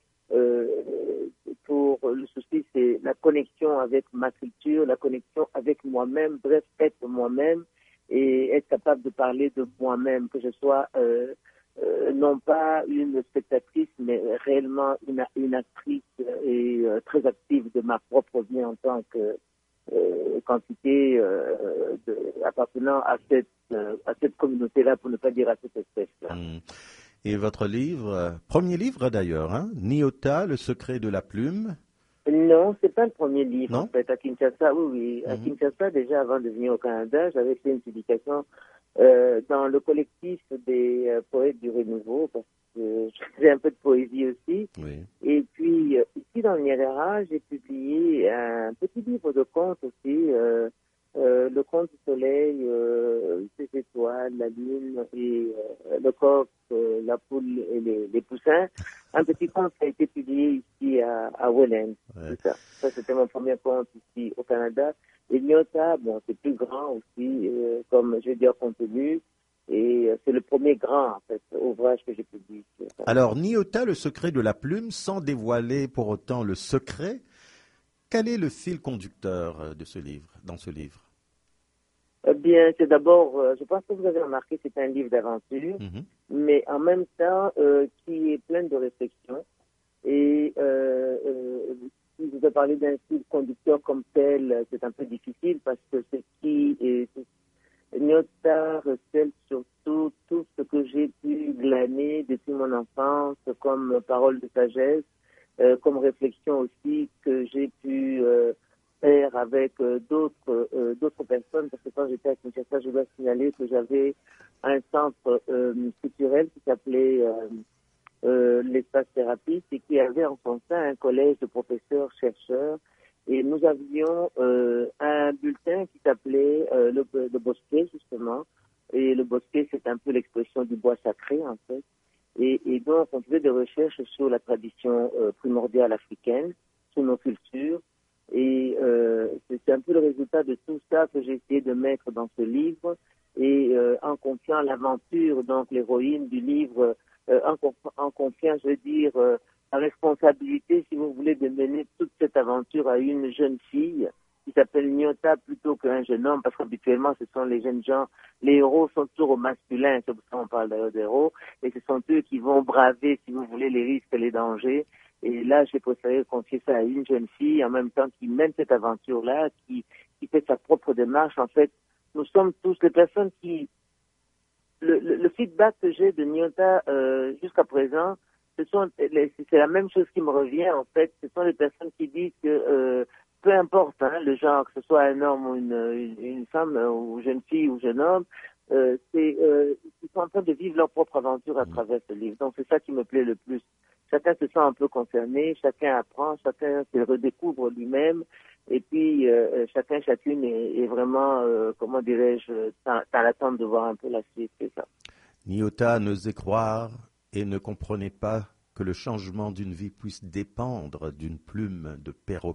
Pour le souci, c'est la connexion avec ma culture, la connexion avec moi-même, bref, être moi-même et être capable de parler de moi-même, que je sois non pas une spectatrice, mais réellement une actrice et très active de ma propre vie en tant que quantité appartenant à cette communauté-là, pour ne pas dire à cette espèce-là. Et votre livre, premier livre d'ailleurs, hein, Nyota, le secret de la plume. Non, c'est pas le premier livre, non? En fait. À Kinshasa, oui. À Kinshasa, déjà avant de venir au Canada, j'avais fait une publication dans le collectif des poètes du Renouveau, parce que je faisais un peu de poésie aussi. Oui. Et puis, ici dans le Niagara, j'ai publié un petit livre de contes aussi, le conte du soleil, les étoiles, la lune et le coq, la poule et les poussins. Un petit conte qui a été publié ici à Welland. Ouais. Ça, c'était mon premier conte ici au Canada. Et Nyota, bon, c'est plus grand aussi, comme je vais dire, contenu. Et c'est le premier grand, en fait, ouvrage que j'ai publié ici. Alors, Nyota, le secret de la plume, sans dévoiler pour autant le secret, quel est le fil conducteur de ce livre, dans ce livre? Eh bien, c'est d'abord, je pense que vous avez remarqué, c'est un livre d'aventure, mais en même temps qui est plein de réflexions. Et si vous avez parlé d'un fil conducteur comme tel, c'est un peu difficile parce que Nyota recèle surtout tout ce que j'ai pu glaner depuis mon enfance comme parole de sagesse, comme réflexion aussi que j'ai pu faire avec d'autres personnes, parce que quand j'étais à Kinshasa, je dois signaler que j'avais un centre culturel qui s'appelait l'espace thérapiste et qui avait en son sein un collège de professeurs-chercheurs. Et nous avions un bulletin qui s'appelait le bosquet, justement. Et le bosquet, c'est un peu l'expression du bois sacré, en fait. Et donc, on faisait des recherches sur la tradition primordiale africaine, sur nos cultures. Et c'est un peu le résultat de tout ça que j'ai essayé de mettre dans ce livre. Et en confiant l'aventure, donc l'héroïne du livre, en confiant, je veux dire, la responsabilité, si vous voulez, de mener toute cette aventure à une jeune fille qui s'appelle Nyota plutôt qu'un jeune homme, parce qu'habituellement, ce sont les jeunes gens, les héros sont toujours au masculin, c'est pour ça qu'on parle d'ailleurs d'héros, et ce sont eux qui vont braver, si vous voulez, les risques et les dangers. Et là, j'ai préféré confier ça à une jeune fille, en même temps qui mène cette aventure-là, qui fait sa propre démarche. En fait, nous sommes tous les personnes qui... Le feedback que j'ai de Nyota jusqu'à présent, c'est la même chose qui me revient, en fait. Ce sont les personnes qui disent que peu importe le genre, que ce soit un homme ou une femme, ou jeune fille ou jeune homme, ils sont en train de vivre leur propre aventure à travers ce livre. Donc c'est ça qui me plaît le plus. Chacun se sent un peu concerné, chacun apprend, chacun se redécouvre lui-même, et puis chacune est vraiment, comment dirais-je, dans l'attente de voir un peu la suite, c'est ça. Nyota n'osait croire et ne comprenait pas que le changement d'une vie puisse dépendre d'une plume de perroquet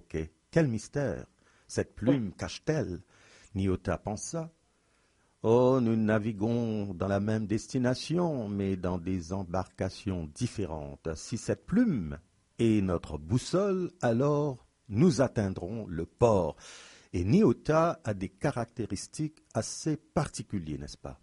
Quel mystère cette plume cache-t-elle? Niota pensa. Oh, nous naviguons dans la même destination, mais dans des embarcations différentes. Si cette plume est notre boussole, alors nous atteindrons le port. Et Niota a des caractéristiques assez particulières, n'est-ce pas?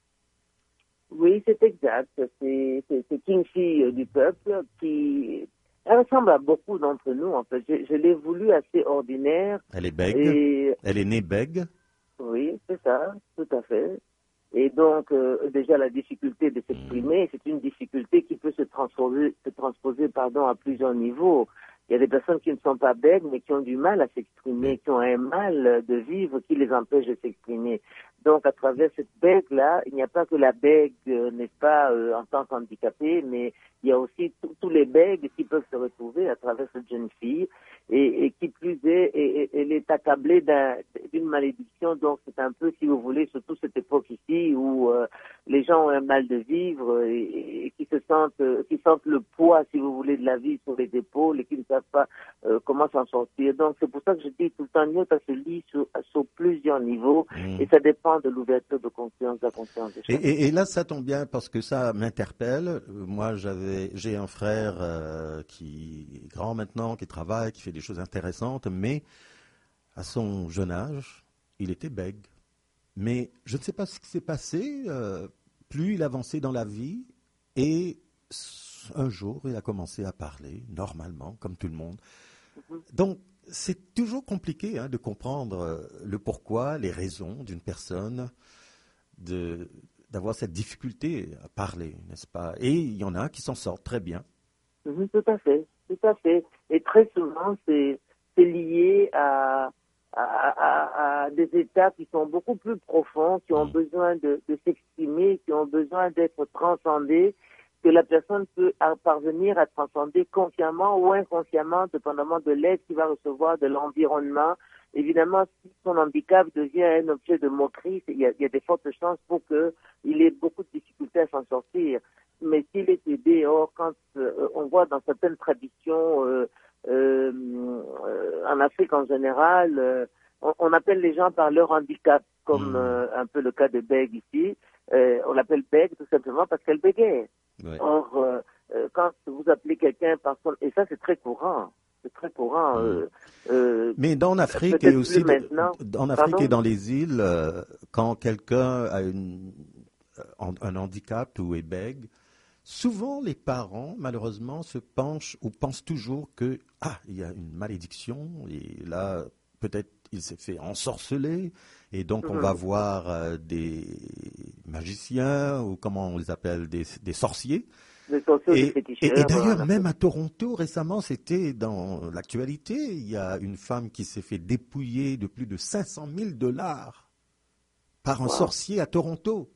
Oui, c'est exact. C'est Kingfi du peuple qui... Elle ressemble à beaucoup d'entre nous, en fait. Je l'ai voulu assez ordinaire. Elle est bègue. Elle est née bègue. Oui, c'est ça, tout à fait. Et donc, déjà, la difficulté de s'exprimer, c'est une difficulté qui peut se transposer à plusieurs niveaux. Il y a des personnes qui ne sont pas bègues, mais qui ont du mal à s'exprimer, qui ont un mal de vivre qui les empêche de s'exprimer. Donc, à travers cette bègue-là, il n'y a pas que la bègue, n'est-ce pas, en tant qu'handicapée, mais il y a aussi tous les bègues qui peuvent se retrouver à travers cette jeune fille. Et qui plus est, elle est accablée d'une malédiction. Donc, c'est un peu, si vous voulez, surtout cette époque ici où les gens ont un mal de vivre et qui sentent le poids, si vous voulez, de la vie sur les épaules et qui ne savent pas comment s'en sortir. Donc, c'est pour ça que je dis tout le temps, Niota se lit sur plusieurs niveaux et ça dépend de l'ouverture de conscience, de la conscience des gens. Et là, ça tombe bien parce que ça m'interpelle. Moi, j'ai un frère qui est grand maintenant, qui travaille, qui fait des choses intéressantes, mais à son jeune âge, il était bègue. Mais je ne sais pas ce qui s'est passé. Plus il avançait dans la vie, et un jour, il a commencé à parler normalement, comme tout le monde. Donc, c'est toujours compliqué de comprendre le pourquoi, les raisons d'une personne d'avoir cette difficulté à parler, n'est-ce pas? Et il y en a qui s'en sortent très bien. Tout à fait, tout à fait. Et très souvent, c'est lié à des états qui sont beaucoup plus profonds, qui ont besoin de s'exprimer, qui ont besoin d'être transcendés, que la personne peut parvenir à transcender consciemment ou inconsciemment, dépendamment de l'aide qu'il va recevoir de l'environnement. Évidemment, si son handicap devient un objet de moquerie, il y a des fortes chances pour qu'il ait beaucoup de difficultés à s'en sortir. Mais s'il est aidé, quand on voit dans certaines traditions en Afrique en général, on appelle les gens par leur handicap, comme un peu le cas de Bègue ici. On l'appelle Bègue tout simplement parce qu'elle bégait. Ouais. Or, quand vous appelez quelqu'un par son... Et ça, c'est très courant. C'est très courant. Mais en Afrique et aussi en Afrique et dans les îles, quand quelqu'un a un handicap ou est bègue, souvent les parents, malheureusement, se penchent ou pensent toujours que il y a une malédiction et là, peut-être il s'est fait ensorceler et donc on va voir des magiciens ou comment on les appelle, des sorciers. Et d'ailleurs, même à Toronto, récemment, c'était dans l'actualité, il y a une femme qui s'est fait dépouiller de plus de 500 000 $ par un sorcier à Toronto.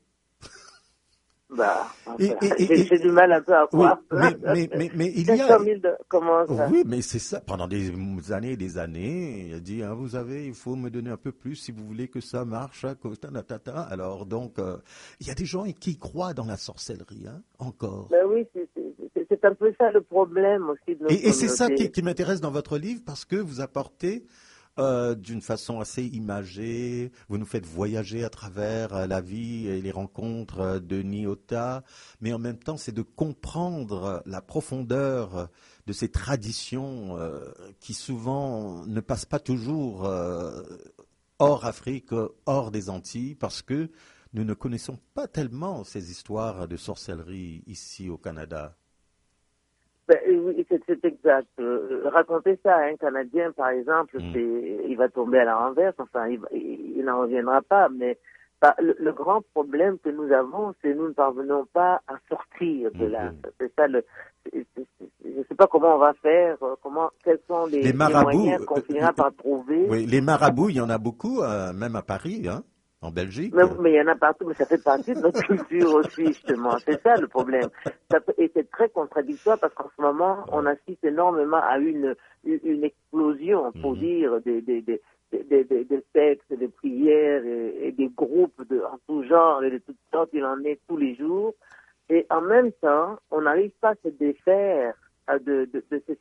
J'ai du mal un peu à croire. Oui, mais il y a... 500 000 comment ça? Oui, mais c'est ça. Pendant des années, il a dit, vous savez, il faut me donner un peu plus si vous voulez que ça marche. Alors, donc, il y a des gens qui croient dans la sorcellerie, encore. Ben oui, c'est un peu ça le problème aussi de notre Et c'est ça qui m'intéresse dans votre livre, parce que vous apportez... d'une façon assez imagée, vous nous faites voyager à travers la vie et les rencontres de Niota, mais en même temps c'est de comprendre la profondeur de ces traditions qui souvent ne passent pas toujours hors Afrique, hors des Antilles, parce que nous ne connaissons pas tellement ces histoires de sorcellerie ici au Canada. Oui, c'est exact. Raconter ça à un Canadien, par exemple, il va tomber à la renverse. Enfin, il n'en reviendra pas. Mais le grand problème que nous avons, c'est que nous ne parvenons pas à sortir de là. C'est ça je ne sais pas comment on va faire. Quels sont les moyens qu'on finira par trouver. Oui, les marabouts, il y en a beaucoup, même à Paris, en Belgique. Mais il y en a partout, mais ça fait partie de notre culture aussi, justement. C'est ça le problème. Et c'est très contradictoire parce qu'en ce moment, on assiste énormément à une explosion, pour dire, des textes, des prières et des groupes en tout genre et de toutes sortes, il en est tous les jours. Et en même temps, on n'arrive pas à se défaire de ces superstitions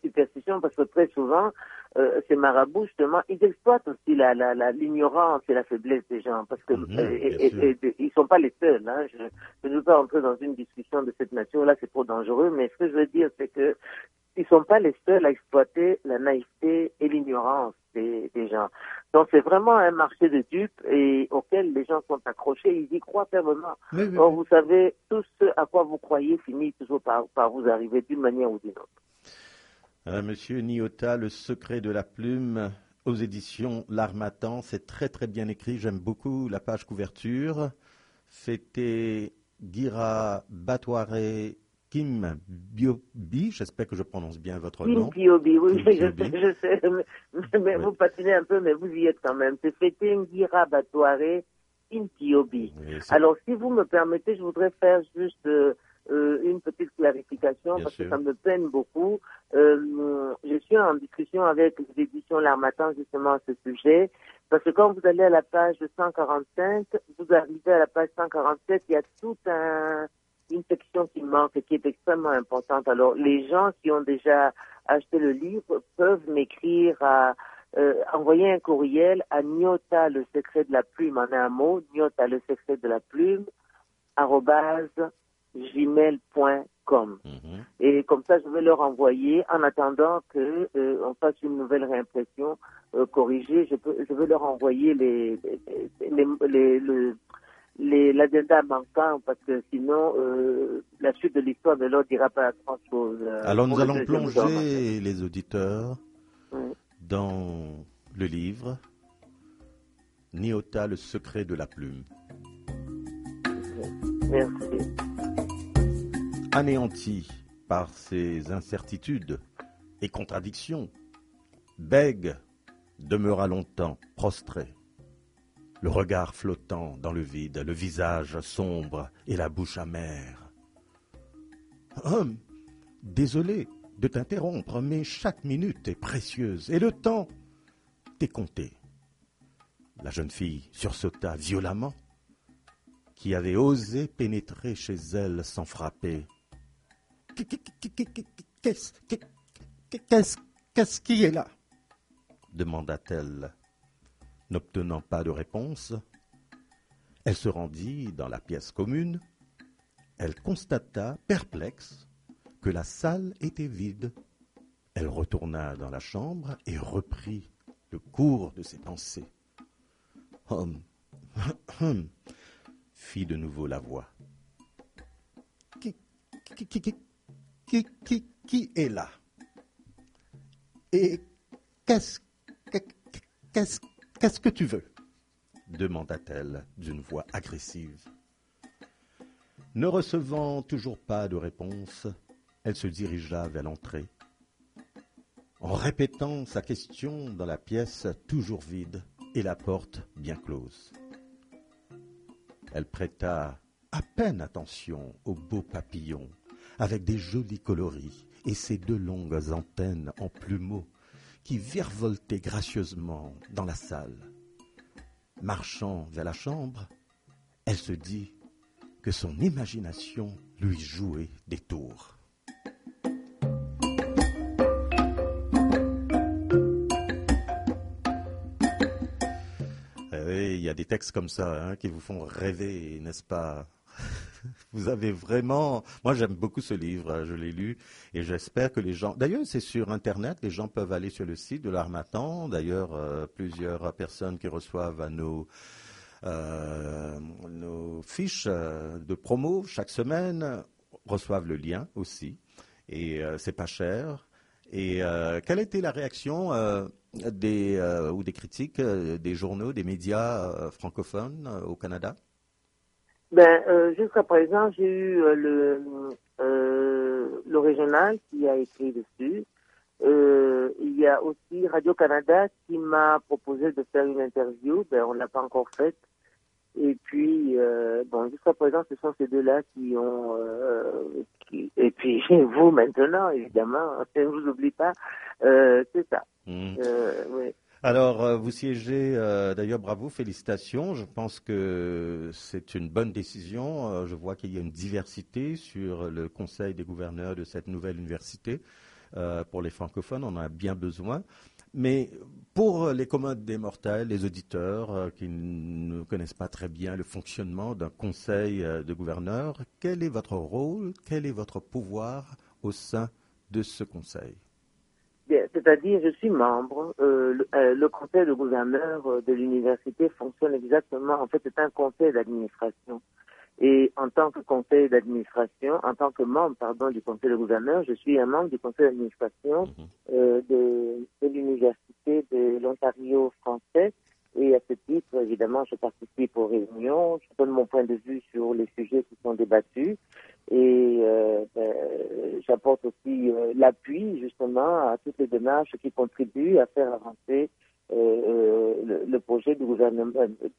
clarification, parce que très souvent, ces marabouts, justement, ils exploitent aussi l'ignorance et la faiblesse des gens, parce que ils sont pas les seuls. Hein. Je ne veux pas entrer dans une discussion de cette nature-là, c'est trop dangereux, mais ce que je veux dire, c'est que ils sont pas les seuls à exploiter la naïveté et l'ignorance des gens. Donc c'est vraiment un marché de dupes et auquel les gens sont accrochés, ils y croient fermement. Or, vous savez, tout ce à quoi vous croyez finit toujours par vous arriver d'une manière ou d'une autre. Monsieur Nyota, Le secret de la plume, aux éditions L'Harmattan, c'est très très bien écrit, j'aime beaucoup la page couverture. C'était Gira Batware Kim Biobi, j'espère que je prononce bien votre nom. Kim Biobi, oui, je sais, mais vous patinez un peu, mais vous y êtes quand même. C'est Fete Gira Batware Kim Biobi. Alors, si vous me permettez, je voudrais faire juste une petite clarification, bien parce sûr. Que ça me peine beaucoup. Je suis en discussion avec les éditions L'Harmattan justement à ce sujet, parce que quand vous allez à la page 145, vous arrivez à la page 147, il y a une section qui manque et qui est extrêmement importante. Alors, les gens qui ont déjà acheté le livre peuvent m'écrire envoyer un courriel à Nyota, le secret de la plume, en un mot, Nyota, le secret de la plume, @gmail.com. Et comme ça, je vais leur envoyer, en attendant que on fasse une nouvelle réimpression corrigée, je vais leur envoyer l'agenda manquant, parce que sinon, la suite de l'histoire ne leur dira pas grand-chose. Alors, nous allons plonger les auditeurs dans le livre Nyota, le secret de la plume. Merci. Anéanti par ses incertitudes et contradictions, Bègue demeura longtemps prostré, le regard flottant dans le vide, le visage sombre et la bouche amère. « Homme, désolé de t'interrompre, mais chaque minute est précieuse et le temps t'est compté. » La jeune fille sursauta violemment, qui avait osé pénétrer chez elle sans frapper. « Qu'est-ce qui est là ?» demanda-t-elle. N'obtenant pas de réponse, elle se rendit dans la pièce commune. Elle constata, perplexe, que la salle était vide. Elle retourna dans la chambre et reprit le cours de ses pensées. Fit de nouveau la voix. Qui est là? Et qu'est-ce que tu veux? Demanda-t-elle d'une voix agressive. Ne recevant toujours pas de réponse, elle se dirigea vers l'entrée. En répétant sa question dans la pièce toujours vide et la porte bien close. Elle prêta à peine attention au beau papillon avec des jolis coloris et ses 2 longues antennes en plumeaux qui virevoltaient gracieusement dans la salle. Marchant vers la chambre, elle se dit que son imagination lui jouait des tours. Oui, il y a des textes comme ça qui vous font rêver, n'est-ce pas? Vous avez vraiment... Moi, j'aime beaucoup ce livre, je l'ai lu, et j'espère que les gens... D'ailleurs, c'est sur Internet, les gens peuvent aller sur le site de l'Harmattan. D'ailleurs, plusieurs personnes qui reçoivent nos fiches de promo chaque semaine reçoivent le lien aussi, et c'est pas cher. Et quelle était la réaction ou des critiques des journaux, des médias francophones au Canada? Jusqu'à présent, j'ai eu le régional qui a écrit dessus. Il y a aussi Radio-Canada qui m'a proposé de faire une interview. On ne l'a pas encore faite. Et puis, jusqu'à présent, ce sont ces deux-là qui ont... et puis, vous, maintenant, évidemment, je ne vous oublie pas. C'est ça. Oui. Alors, vous siégez, d'ailleurs, bravo, félicitations. Je pense que c'est une bonne décision. Je vois qu'il y a une diversité sur le conseil des gouverneurs de cette nouvelle université. pour les francophones, on en a bien besoin. Mais pour les communs des mortels, les auditeurs qui ne connaissent pas très bien le fonctionnement d'un conseil de gouverneurs, quel est votre rôle, quel est votre pouvoir au sein de ce conseil? C'est-à-dire, je suis membre. Le conseil de gouverneurs de l'université fonctionne exactement. En fait, c'est un conseil d'administration. Et en tant que conseil d'administration, en tant que membre, du conseil de gouverneurs, je suis un membre du conseil d'administration de l'université de l'Ontario français. Et à ce titre, évidemment, je participe aux réunions, je donne mon point de vue sur les sujets qui sont débattus. Et j'apporte aussi l'appui, justement, à toutes les démarches qui contribuent à faire avancer le projet du gouvernement,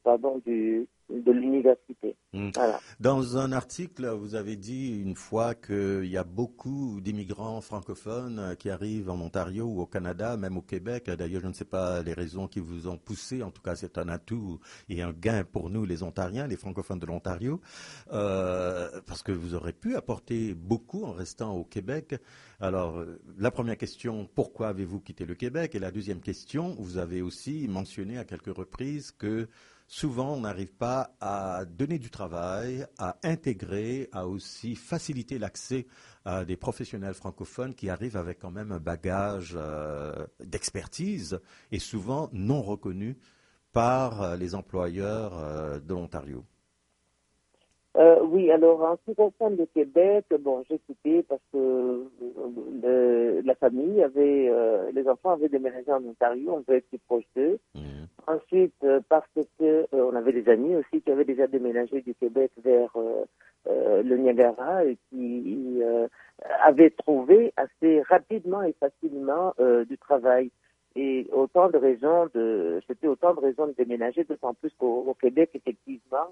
de l'université. Voilà. Dans un article, vous avez dit une fois qu'il y a beaucoup d'immigrants francophones qui arrivent en Ontario ou au Canada, même au Québec. D'ailleurs, je ne sais pas les raisons qui vous ont poussé. En tout cas, c'est un atout et un gain pour nous, les Ontariens, les francophones de l'Ontario, parce que vous aurez pu apporter beaucoup en restant au Québec. Alors, la première question, pourquoi avez-vous quitté le Québec? Et la deuxième question, vous avez aussi mentionné à quelques reprises que souvent, on n'arrive pas à donner du travail, à intégrer, à aussi faciliter l'accès à des professionnels francophones qui arrivent avec quand même un bagage d'expertise et souvent non reconnu par les employeurs de l'Ontario. Oui, alors en ce qui concerne le Québec, j'ai quitté parce que la famille avait, les enfants avaient déménagé en Ontario, on veut être plus proche d'eux. Ensuite, parce que on avait des amis aussi qui avaient déjà déménagé du Québec vers le Niagara et qui avaient trouvé assez rapidement et facilement du travail. Et c'était autant de raisons de déménager, d'autant plus qu'au Québec, effectivement,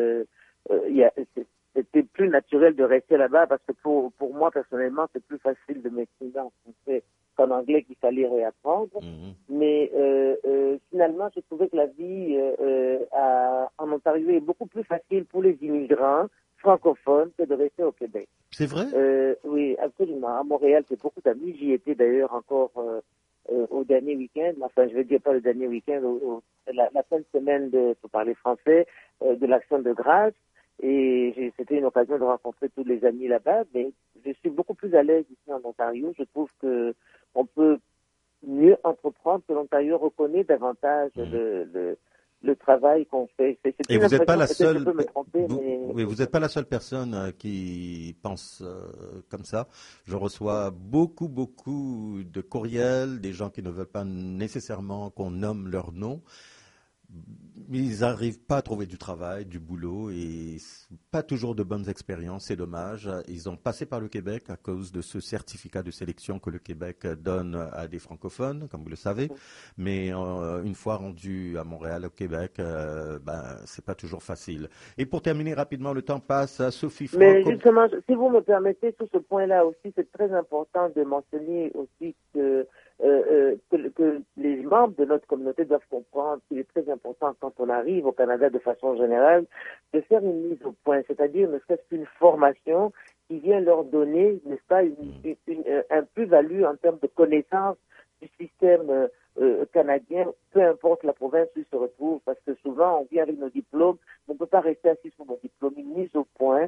c'était plus naturel de rester là-bas parce que pour moi, personnellement, c'est plus facile de m'exprimer en français qu'en anglais qu'il fallait réapprendre. Mais finalement, j'ai trouvé que la vie en Ontario est beaucoup plus facile pour les immigrants francophones que de rester au Québec. C'est vrai? Oui, absolument. À Montréal, j'ai beaucoup d'amis. J'y étais d'ailleurs encore au dernier week-end. Enfin, je veux dire pas le dernier week-end, la fin de semaine pour parler français, de l'Action de grâce. Et c'était une occasion de rencontrer tous les amis là-bas, mais je suis beaucoup plus à l'aise ici en Ontario. Je trouve que on peut mieux entreprendre, que l'Ontario reconnaît davantage le travail qu'on fait. Et vous n'êtes pas la seule. Vous n'êtes pas la seule personne qui pense comme ça. Je reçois beaucoup de courriels, des gens qui ne veulent pas nécessairement qu'on nomme leur nom. Ils n'arrivent pas à trouver du travail, du boulot et pas toujours de bonnes expériences, c'est dommage. Ils ont passé par le Québec à cause de ce certificat de sélection que le Québec donne à des francophones, comme vous le savez. Mais une fois rendus à Montréal, au Québec, c'est pas toujours facile. Et pour terminer rapidement, le temps passe à Sophie Franco. Mais justement, si vous me permettez, sur ce point-là aussi, c'est très important de mentionner aussi que les membres de notre communauté doivent comprendre qu'il est très important quand on arrive au Canada de façon générale de faire une mise au point, c'est-à-dire ne serait-ce qu'une formation qui vient leur donner, n'est-ce pas, un plus-value en termes de connaissance du système canadien, peu importe la province où ils se retrouvent, parce que souvent on vient avec nos diplômes, on ne peut pas rester assis sur nos diplômes. Une mise au point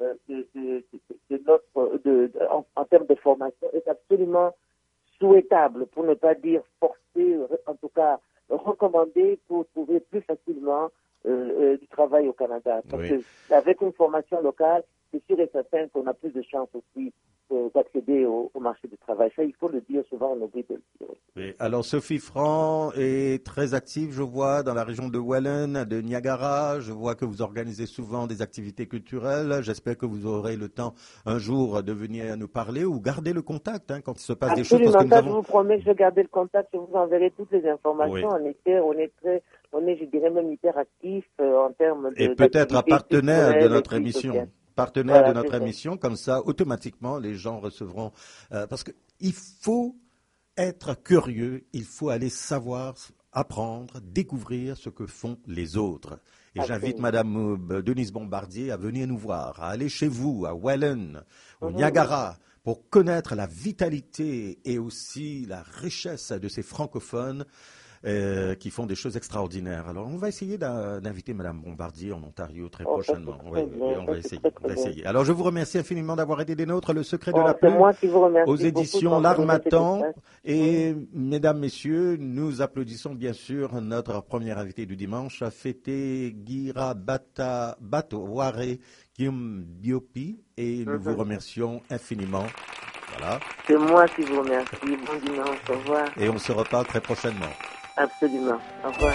en termes de formation est absolument souhaitable, pour ne pas dire forcé, en tout cas recommandé pour trouver plus facilement du travail au Canada. Parce que avec une formation locale, c'est sûr et certain qu'on a plus de chances aussi d'accéder au marché du travail. Ça, il faut le dire souvent, on oublie de le dire. Oui. Alors, Sophie Franc est très active, je vois, dans la région de Welland, de Niagara. Je vois que vous organisez souvent des activités culturelles. J'espère que vous aurez le temps un jour de venir nous parler ou garder le contact quand il se passe des choses. Absolument, ça, je vous promets que je vais garder le contact. Je vous enverrai toutes les informations. Oui. On est, je dirais même hyper actifs en termes de... Et peut-être un partenaire de notre émission. Partenaire de notre émission, comme ça, automatiquement, les gens recevront... parce qu'il faut être curieux, il faut aller savoir, apprendre, découvrir ce que font les autres. Et j'invite Madame Denise Bombardier à venir nous voir, à aller chez vous, à Welland, au Niagara, pour connaître la vitalité et aussi la richesse de ces francophones qui font des choses extraordinaires. Alors, on va essayer d'inviter Mme Bombardier en Ontario très prochainement. Oui, on va essayer. Alors, je vous remercie infiniment d'avoir été des nôtres. Le secret de la plume aux éditions L'Harmattan. Et, mesdames, messieurs, nous applaudissons bien sûr notre premier invité du dimanche, Fete Gira Batoware Kim Biopi. Et nous vous remercions infiniment. Voilà. C'est moi qui vous remercie. Bon dimanche. Au revoir. Et on se reparle très prochainement. Absolument. Au revoir.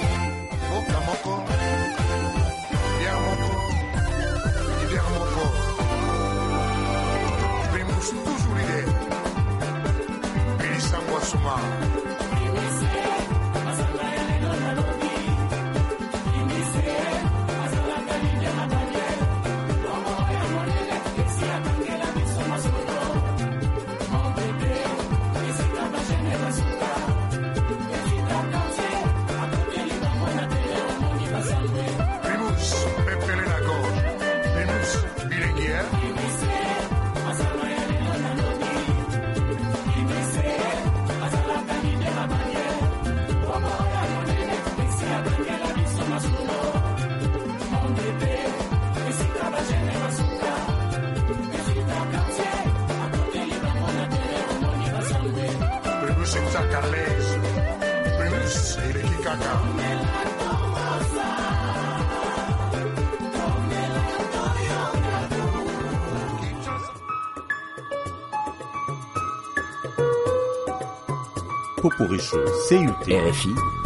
Poporicho, CUT. RFI,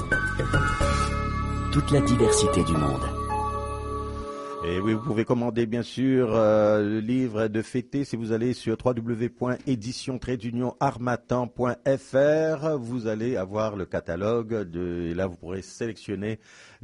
toute la diversité du monde. Et oui, vous pouvez commander bien sûr le livre de Fete si vous allez sur www.édition-armatan.fr. Vous allez avoir le catalogue et là vous pourrez sélectionner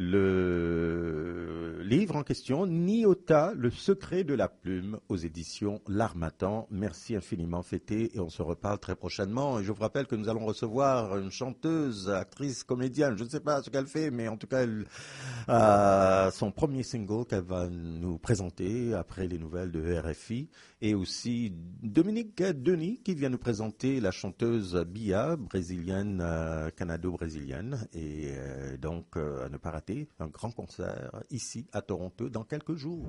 le livre en question, Niota, le secret de la plume, aux éditions L'Harmattan. Merci infiniment Fete et on se reparle très prochainement. Et je vous rappelle que nous allons recevoir une chanteuse, actrice, comédienne, je ne sais pas ce qu'elle fait, mais en tout cas elle a son premier single qu'elle va nous présenter après les nouvelles de RFI, et aussi Dominique Denis qui vient nous présenter la chanteuse Bia, brésilienne, canado-brésilienne, et donc à ne pas rater un grand concert ici à Toronto dans quelques jours.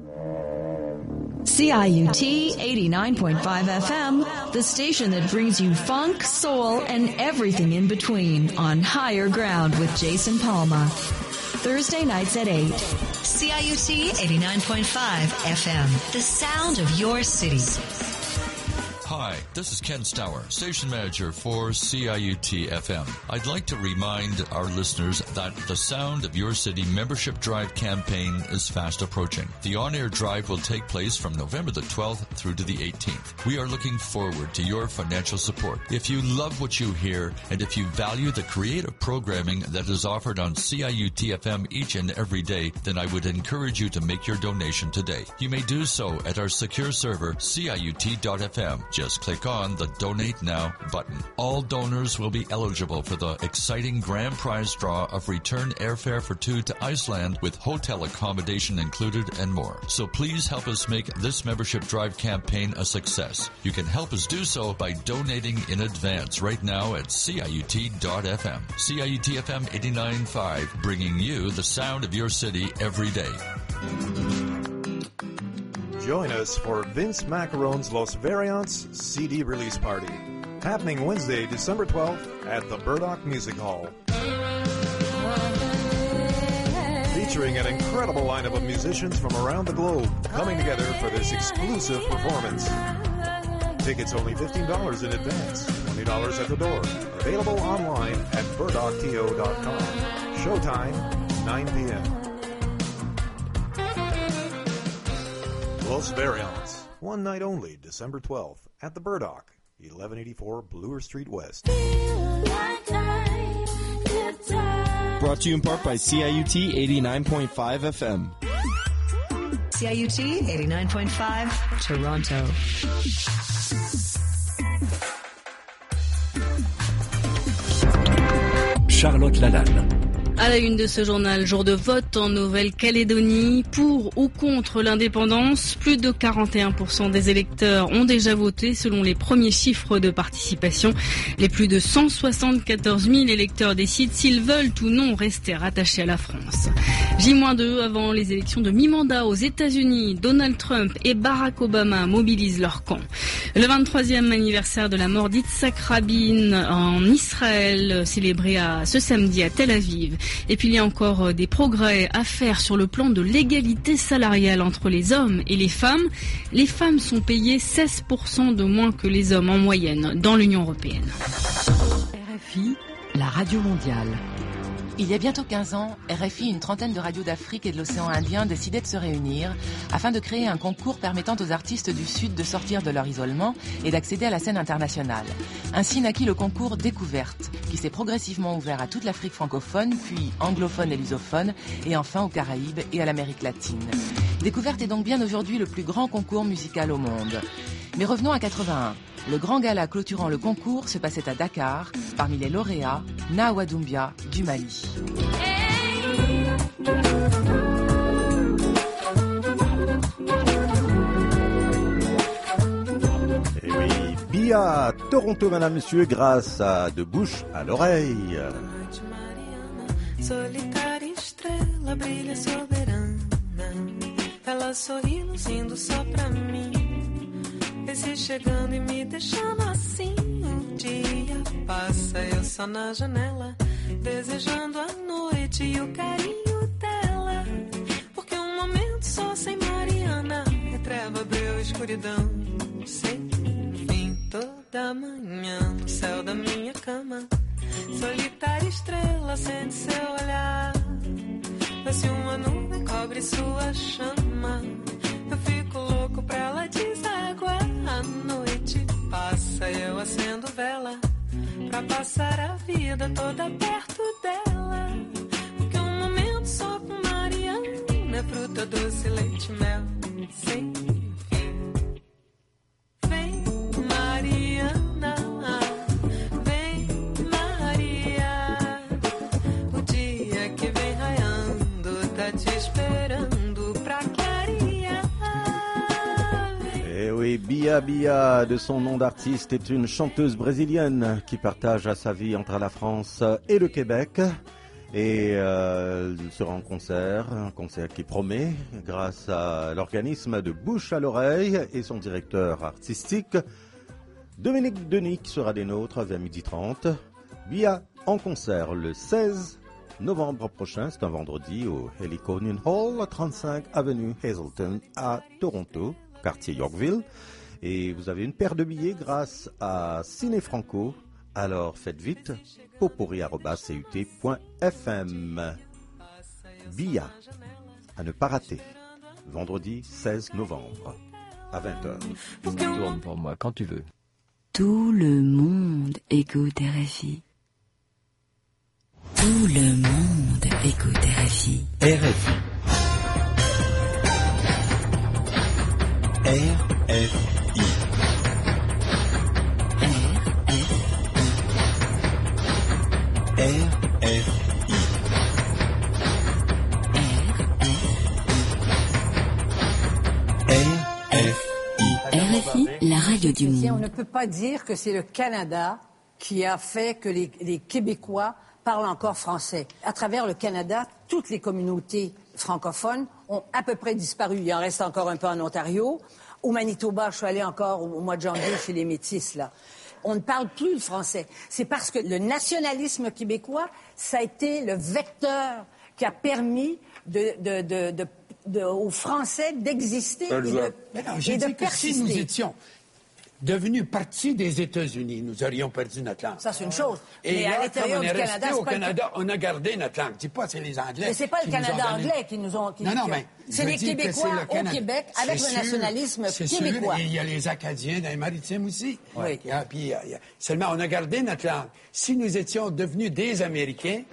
CIUT 89.5 FM, the station that brings you funk, soul, and everything in between on Higher Ground with Jason Palma. Thursday nights at 8. CIUT 89.5 FM, the sound of your city. Hi, this is Ken Stour, station manager for CIUT FM. I'd like to remind our listeners that the Sound of Your City membership drive campaign is fast approaching. The on-air drive will take place from November the 12th through to the 18th. We are looking forward to your financial support. If you love what you hear and if you value the creative programming that is offered on CIUT FM each and every day, then I would encourage you to make your donation today. You may do so at our secure server, CIUT.FM. Just click on the Donate Now button. All donors will be eligible for the exciting grand prize draw of return airfare for two to Iceland with hotel accommodation included and more. So please help us make this membership drive campaign a success. You can help us do so by donating in advance right now at CIUT.FM. CIUT FM 89.5, bringing you the sound of your city every day. Join us for Vince Macaron's Los Variants CD release party, happening Wednesday, December 12th at the Burdock Music Hall. Featuring an incredible lineup of musicians from around the globe coming together for this exclusive performance. Tickets only $15 in advance, $20 at the door. Available online at burdockto.com. Showtime, 9 p.m. Los Variants, one night only, December 12th, at the Burdock, 1184 Bloor Street West. Brought to you in part by CIUT 89.5 FM. CIUT 89.5, Toronto. Charlotte Lalanne. À la une de ce journal, jour de vote en Nouvelle-Calédonie, pour ou contre l'indépendance, plus de 41% des électeurs ont déjà voté selon les premiers chiffres de participation. Les plus de 174 000 électeurs décident s'ils veulent ou non rester rattachés à la France. J-2 avant les élections de mi-mandat aux États-Unis, Donald Trump et Barack Obama mobilisent leur camp. Le 23e anniversaire de la mort d'Yitzhak Rabin en Israël, célébré ce samedi à Tel Aviv. Et puis il y a encore des progrès à faire sur le plan de l'égalité salariale entre les hommes et les femmes. Les femmes sont payées 16% de moins que les hommes en moyenne dans l'Union européenne. RFI, la radio mondiale. Il y a bientôt 15 ans, RFI, une trentaine de radios d'Afrique et de l'océan Indien décidaient de se réunir afin de créer un concours permettant aux artistes du Sud de sortir de leur isolement et d'accéder à la scène internationale. Ainsi naquit le concours Découverte, qui s'est progressivement ouvert à toute l'Afrique francophone, puis anglophone et lusophone, et enfin aux Caraïbes et à l'Amérique latine. Découverte est donc bien aujourd'hui le plus grand concours musical au monde. Mais revenons à 81. Le grand gala clôturant le concours se passait à Dakar, parmi les lauréats, Nawa Doumbia du Mali. Et oui, Bia, Toronto, madame, monsieur, grâce à De Bouche à l'oreille. Solitária estrela brilha soberana. Ela sorri luzindo só pra mim. Esse chegando e me deixando assim. O dia passa, eu só na janela, desejando a noite e o carinho dela. Porque um momento só sem Mariana é treva, breu, escuridão. Sem fim toda manhã no céu da minha cama. Solitária estrela acende seu olhar. Vê se uma nuvem cobre sua chama. Eu fico louco pra ela desaguar. A noite passa, eu acendo vela pra passar a vida toda perto dela. Porque um momento só com Mariana é fruta, doce, leite, mel, sem fim. Vem, Mariana, vem, Maria. O dia que vem raiando tá te esperando pra clarear. Oui, Bia Bia, de son nom d'artiste, est une chanteuse brésilienne qui partage sa vie entre la France et le Québec. Et elle sera en concert, un concert qui promet, grâce à l'organisme De Bouche à l'oreille et son directeur artistique, Dominique Denis, qui sera des nôtres vers 12h30. Bia en concert le 16 novembre prochain, c'est un vendredi, au Heliconian Hall, 35 avenue Hazelton à Toronto, quartier Yorkville. Et vous avez une paire de billets grâce à Ciné Franco. Alors faites vite, popori@cut.fm. Bia, à ne pas rater, vendredi 16 novembre à 20h. Tourne pour moi quand tu veux. Tout le monde écoute RFI. Tout le monde écoute RFI. RFI. RFI. RFI, la radio du monde. On ne peut pas dire que c'est le Canada qui a fait que les Québécois parlent encore français. À travers le Canada, toutes les communautés francophones ont à peu près disparu. Il en reste encore un peu en Ontario. Au Manitoba, je suis allée encore au mois de janvier chez les Métis, là. On ne parle plus le français. C'est parce que le nationalisme québécois, ça a été le vecteur qui a permis aux Français d'exister et de persister. Si nous étions devenus partie des États-Unis, nous aurions perdu notre langue. Ça, c'est une chose. Et mais là, à l'intérieur comme on du est Canada, resté au Canada, on a gardé notre langue. Je dis pas, c'est les Anglais. Mais c'est pas le Canada anglais qui nous ont. Non, mais c'est les Québécois au Québec avec le nationalisme québécois. Et il y a les Acadiens dans les maritimes aussi. Oui. Puis, seulement, on a gardé notre langue. Si nous étions devenus des Américains.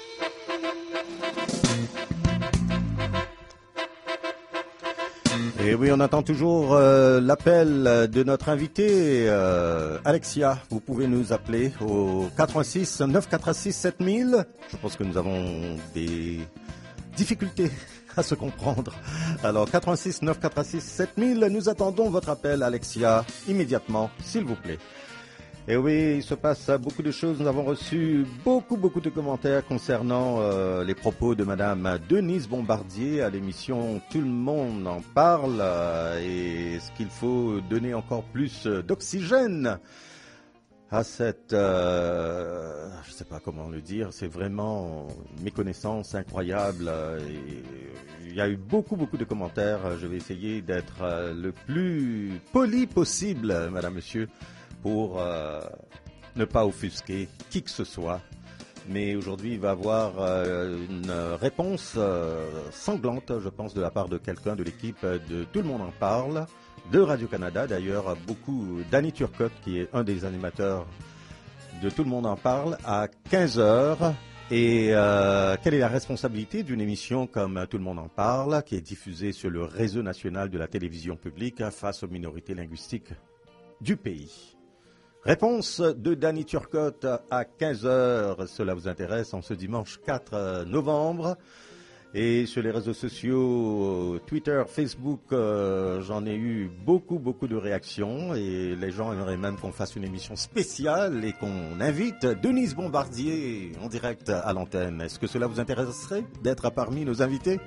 Et oui, on attend toujours l'appel de notre invité, Alexia. Vous pouvez nous appeler au 86 946 7000. Je pense que nous avons des difficultés à se comprendre. Alors, 86 946 7000, nous attendons votre appel, Alexia, immédiatement, s'il vous plaît. Et oui, il se passe beaucoup de choses. Nous avons reçu beaucoup de commentaires concernant les propos de Madame Denise Bombardier à l'émission Tout le monde en parle. Et est-ce qu'il faut donner encore plus d'oxygène à cette... je ne sais pas comment le dire. C'est vraiment une méconnaissance incroyable. Et il y a eu beaucoup de commentaires. Je vais essayer d'être le plus poli possible, Madame, Monsieur, pour ne pas offusquer qui que ce soit. Mais aujourd'hui, il va y avoir une réponse sanglante, je pense, de la part de quelqu'un de l'équipe de Tout le monde en parle, de Radio-Canada. D'ailleurs, Danny Turcotte, qui est un des animateurs de Tout le monde en parle, à 15h. Et quelle est la responsabilité d'une émission comme Tout le monde en parle, qui est diffusée sur le réseau national de la télévision publique face aux minorités linguistiques du pays? Réponse de Danny Turcotte à 15h. Cela vous intéresse en ce dimanche 4 novembre. Et sur les réseaux sociaux, Twitter, Facebook, j'en ai eu beaucoup de réactions. Et les gens aimeraient même qu'on fasse une émission spéciale et qu'on invite Denise Bombardier en direct à l'antenne. Est-ce que cela vous intéresserait d'être parmi nos invités?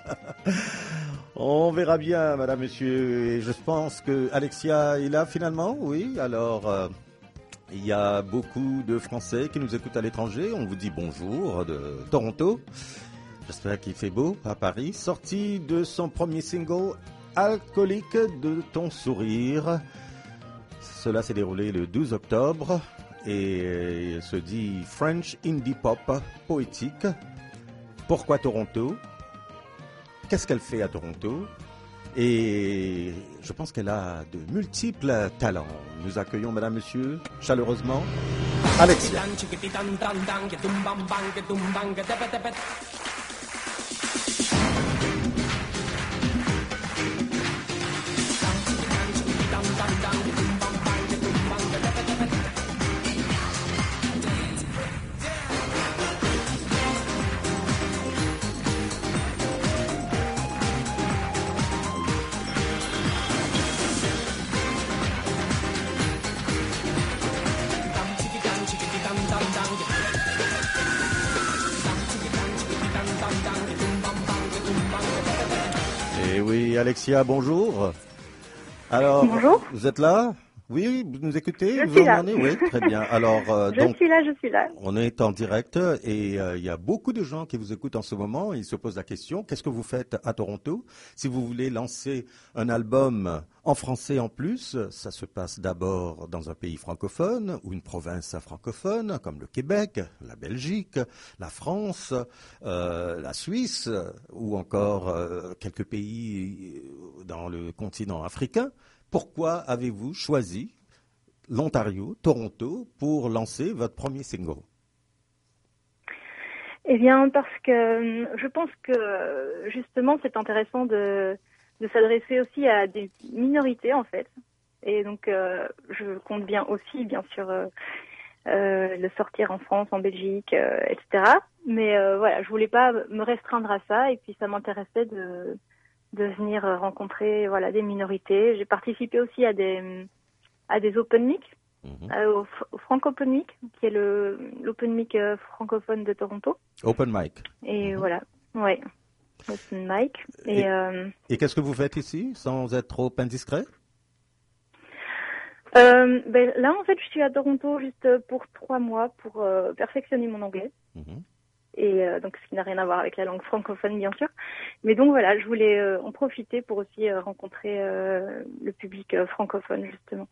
On verra bien, madame, monsieur. Et je pense que Alexia est là finalement. Oui, alors il y a beaucoup de Français qui nous écoutent à l'étranger. On vous dit bonjour de Toronto. J'espère qu'il fait beau à Paris. Sortie de son premier single, Alcoolique de ton sourire. Cela s'est déroulé le 12 octobre et se dit French Indie Pop poétique. Pourquoi Toronto? Qu'est-ce qu'elle fait à Toronto? Et je pense qu'elle a de multiples talents. Nous accueillons, madame, monsieur, chaleureusement, Alexia. Alexia, bonjour. Alors, bonjour. Vous êtes là? Oui, vous nous écoutez? Je suis là. Oui, très bien. Alors, je suis là. On est en direct et il y a beaucoup de gens qui vous écoutent en ce moment. Ils se posent la question, qu'est-ce que vous faites à Toronto? Si vous voulez lancer un album en français en plus, ça se passe d'abord dans un pays francophone ou une province francophone comme le Québec, la Belgique, la France, la Suisse ou encore quelques pays dans le continent africain. Pourquoi avez-vous choisi l'Ontario, Toronto, pour lancer votre premier single? Eh bien, parce que je pense que justement, c'est intéressant de s'adresser aussi à des minorités, en fait. Et donc, je compte bien aussi, bien sûr, le sortir en France, en Belgique, etc. Mais voilà, je voulais pas me restreindre à ça. Et puis, ça m'intéressait de venir rencontrer des minorités. J'ai participé aussi à des open mic, au Francopen Mic, qui est l'open mic francophone de Toronto. Open mic. Et voilà, ouais, open mic. Et qu'est-ce que vous faites ici, sans être trop indiscret? Là, en fait, je suis à Toronto juste pour 3 mois pour perfectionner mon anglais. Et donc, ce qui n'a rien à voir avec la langue francophone, bien sûr. Mais donc, voilà, je voulais en profiter pour aussi rencontrer le public francophone, justement.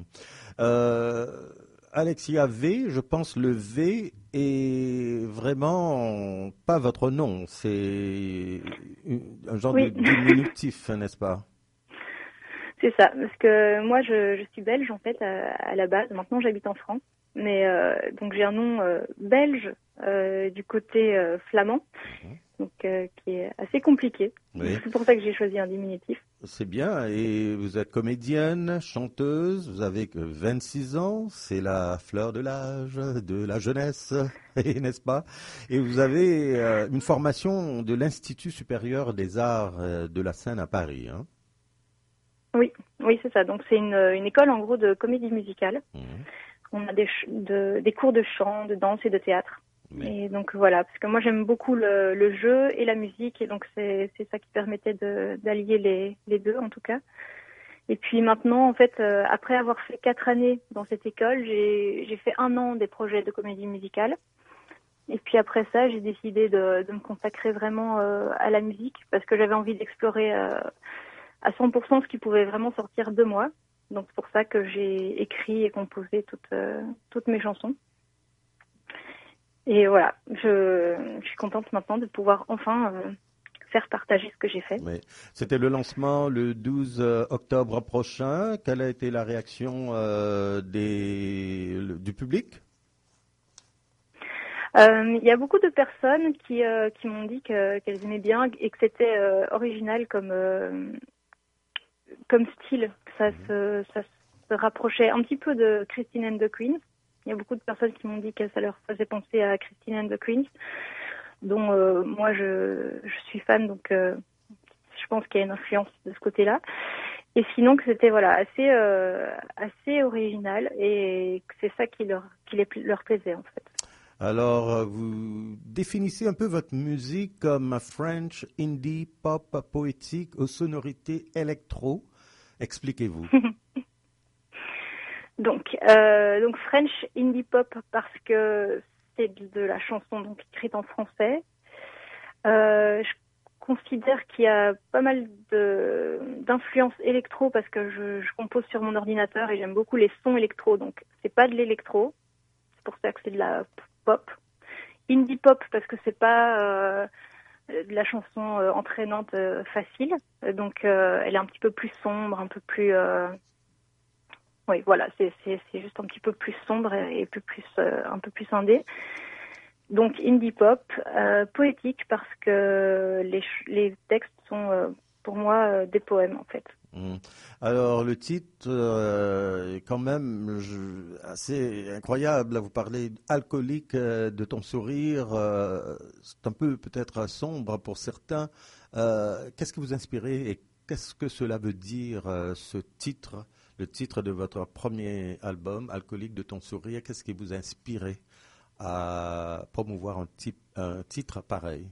Alexia V, je pense le V est vraiment pas votre nom. C'est un genre de diminutif, n'est-ce pas? C'est ça, parce que moi je suis belge en fait à la base. Maintenant j'habite en France, mais donc j'ai un nom belge du côté flamand, donc qui est assez compliqué. Oui. C'est pour ça que j'ai choisi un diminutif. C'est bien, et vous êtes comédienne, chanteuse, vous avez que 26 ans, c'est la fleur de l'âge, de la jeunesse, n'est-ce pas? Et vous avez une formation de l'Institut supérieur des arts de la scène à Paris, hein? Oui, c'est ça. Donc c'est une école en gros de comédie musicale. On a des cours de chant, de danse et de théâtre. Et donc voilà, parce que moi j'aime beaucoup le jeu et la musique, et donc c'est ça qui permettait d'allier les deux en tout cas. Et puis maintenant, en fait, après avoir fait 4 années dans cette école, j'ai fait 1 an des projets de comédie musicale. Et puis après ça, j'ai décidé de me consacrer vraiment à la musique, parce que j'avais envie d'explorer à 100% ce qui pouvait vraiment sortir de moi. Donc c'est pour ça que j'ai écrit et composé toutes mes chansons. Et voilà, je suis contente maintenant de pouvoir enfin faire partager ce que j'ai fait. Oui. C'était le lancement le 12 octobre prochain. Quelle a été la réaction du public? Il y a beaucoup de personnes qui m'ont dit qu'elles aimaient bien et que c'était original comme style. Ça se rapprochait un petit peu de Christine and the Queens. Il y a beaucoup de personnes qui m'ont dit que ça leur faisait penser à Christine and the Queens, dont moi je suis fan, donc je pense qu'il y a une influence de ce côté-là. Et sinon que c'était assez original, et que c'est ça qui leur plaisait en fait. Alors, vous définissez un peu votre musique comme French indie pop poétique aux sonorités électro. Expliquez-vous. Donc French indie pop parce que c'est de la chanson donc écrite en français. Je considère qu'il y a pas mal d'influence électro parce que je compose sur mon ordinateur et j'aime beaucoup les sons électro, donc c'est pas de l'électro, c'est pour ça que c'est de la pop. Indie pop parce que c'est pas de la chanson entraînante facile, donc elle est un petit peu plus sombre, un peu plus oui, voilà, c'est juste un petit peu plus sombre et un peu plus indé. Donc indie pop, poétique parce que les textes sont pour moi des poèmes en fait. Alors le titre quand même assez incroyable. Vous parlez alcoolique de ton sourire. C'est un peu peut-être sombre pour certains. Qu'est-ce que vous inspirez et qu'est-ce que cela veut dire ce titre? Le titre de votre premier album, Alcoolique de ton sourire, qu'est-ce qui vous a inspiré à promouvoir un titre pareil?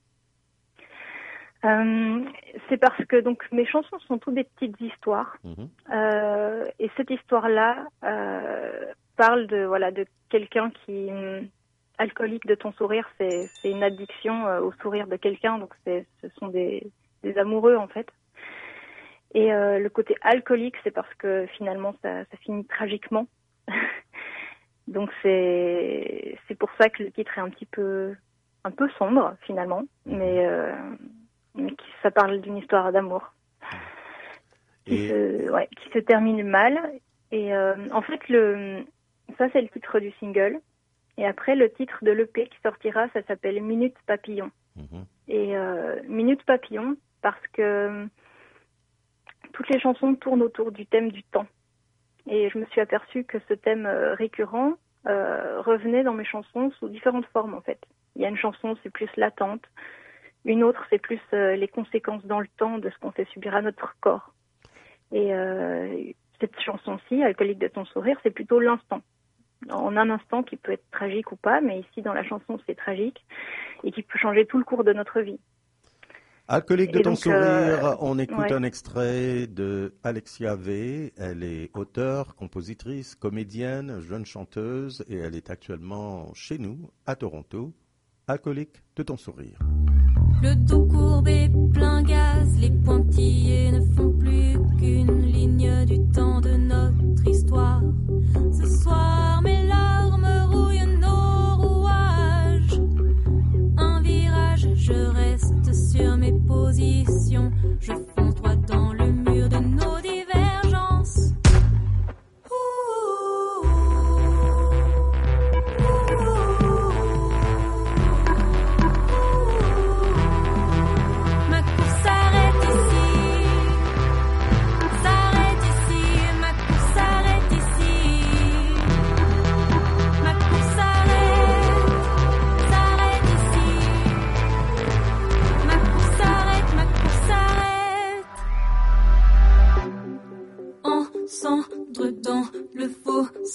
C'est parce que donc mes chansons sont toutes des petites histoires, et cette histoire-là parle de quelqu'un qui alcoolique de ton sourire, c'est une addiction au sourire de quelqu'un, donc ce sont des amoureux en fait. Et le côté alcoolique, c'est parce que finalement ça finit tragiquement. Donc c'est pour ça que le titre est un peu sombre finalement, mais ça parle d'une histoire d'amour qui se termine mal. Et en fait ça c'est le titre du single. Et après le titre de l'EP qui sortira, ça s'appelle Minute Papillon. Et Minute Papillon parce que toutes les chansons tournent autour du thème du temps. Et je me suis aperçue que ce thème récurrent revenait dans mes chansons sous différentes formes en fait. Il y a une chanson, c'est plus l'attente. Une autre, c'est plus les conséquences dans le temps de ce qu'on fait subir à notre corps. Et cette chanson-ci, Alcoolique de ton sourire, c'est plutôt l'instant. En un instant qui peut être tragique ou pas, mais ici dans la chanson, c'est tragique et qui peut changer tout le cours de notre vie. Alcoolique de ton sourire, on écoute un extrait de Alexia V. Elle est auteure, compositrice, comédienne, jeune chanteuse et elle est actuellement chez nous, à Toronto. Alcoolique de ton sourire. Le dos courbé, plein gaz, les pointillés ne font plus qu'une ligne du temps de notre histoire. Ce soir, mes larmes rouillent nos rouages. Un virage, je reste sur mes positions. Je fonds droit dans le mur de nos divergences.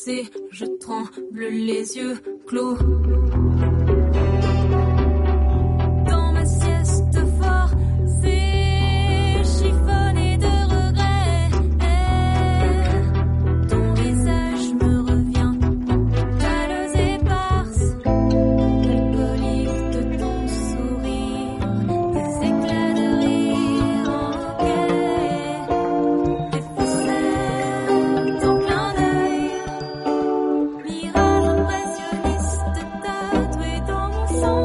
passé, je tremble les yeux clos. Dans ma sieste forcée, chiffonné de regrets, ton visage me revient, pâle éparse, alcoolique de ton sourire, des éclats de rire en quai, des faussaires, ton clin d'œil, mirage impressionniste tatoué dans mon sang.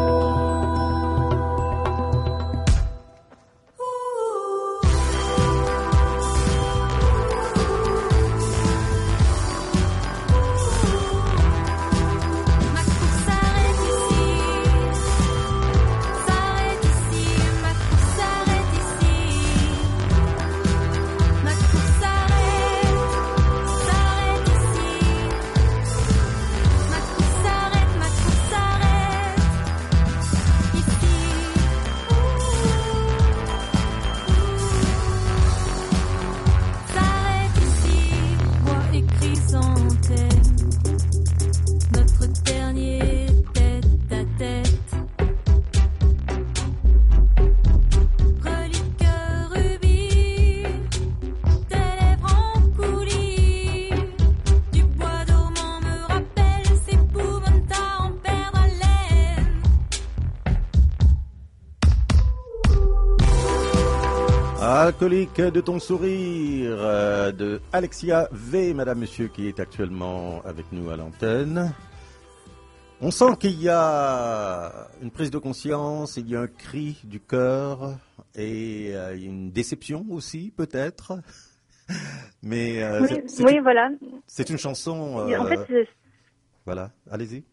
Notre dernier tête-à-tête, relique rubis, tes lèvres en coulis, du bois dormant me rappelle ces poumons tard en perdre haleine. Alcoolique de ton sourire, de Alexia V, madame, monsieur, qui est actuellement avec nous à l'antenne. On sent qu'il y a une prise de conscience, il y a un cri du cœur et il y a une déception aussi, peut-être. Mais Oui, voilà. c'est une chanson. En fait, Voilà, allez-y.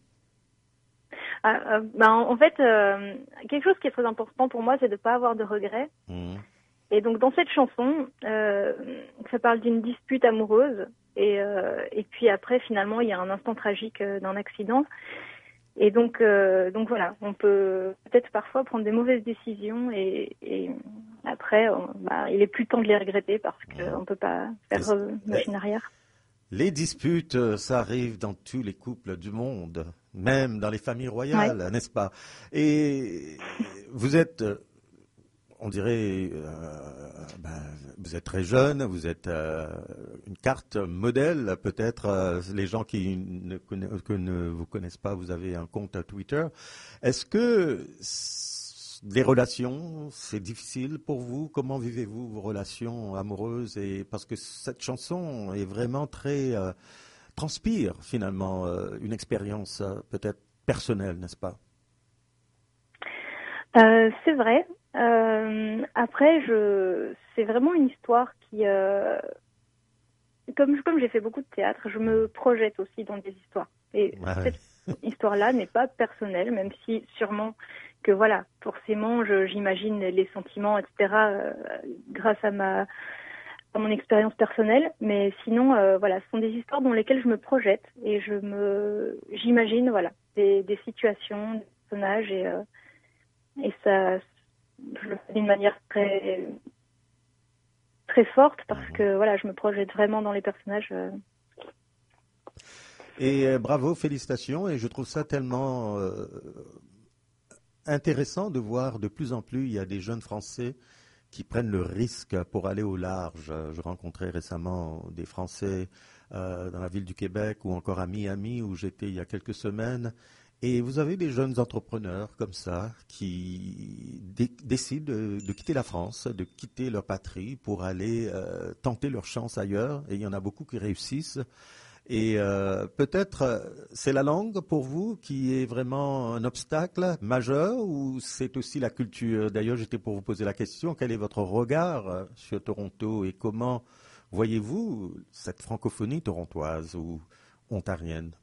en fait, quelque chose qui est très important pour moi, c'est de ne pas avoir de regrets. Et donc dans cette chanson, ça parle d'une dispute amoureuse et puis après finalement il y a un instant tragique d'un accident. Et donc voilà, on peut peut-être parfois prendre des mauvaises décisions et après il est plus temps de les regretter parce qu'on peut pas faire machine arrière. Les disputes, ça arrive dans tous les couples du monde, même dans les familles royales, n'est-ce pas? Et vous êtes, on dirait, vous êtes très jeune, vous êtes une carte modèle, peut-être les gens qui ne vous connaissent pas, vous avez un compte à Twitter. Est-ce que les relations, c'est difficile pour vous? Comment vivez-vous vos relations amoureuses? Et parce que cette chanson est vraiment très transpire finalement une expérience peut-être personnelle, n'est-ce pas? C'est vrai. Après, c'est vraiment une histoire qui, comme j'ai fait beaucoup de théâtre, je me projette aussi dans des histoires. Et cette histoire-là n'est pas personnelle, même si sûrement que voilà, forcément, j'imagine les sentiments, etc. Grâce à mon expérience personnelle. Mais sinon, voilà, ce sont des histoires dans lesquelles je me projette et j'imagine, voilà, des situations, des personnages et ça. Je le fais d'une manière très, très forte parce que voilà, je me projette vraiment dans les personnages. Et bravo, félicitations. Et je trouve ça tellement intéressant de voir de plus en plus, il y a des jeunes Français qui prennent le risque pour aller au large. Je rencontrais récemment des Français dans la ville du Québec ou encore à Miami où j'étais il y a quelques semaines. Et vous avez des jeunes entrepreneurs comme ça qui décident de quitter la France, de quitter leur patrie pour aller tenter leur chance ailleurs. Et il y en a beaucoup qui réussissent. Et peut-être c'est la langue pour vous qui est vraiment un obstacle majeur ou c'est aussi la culture? D'ailleurs, j'étais pour vous poser la question, quel est votre regard sur Toronto et comment voyez-vous cette francophonie torontoise ou ontarienne?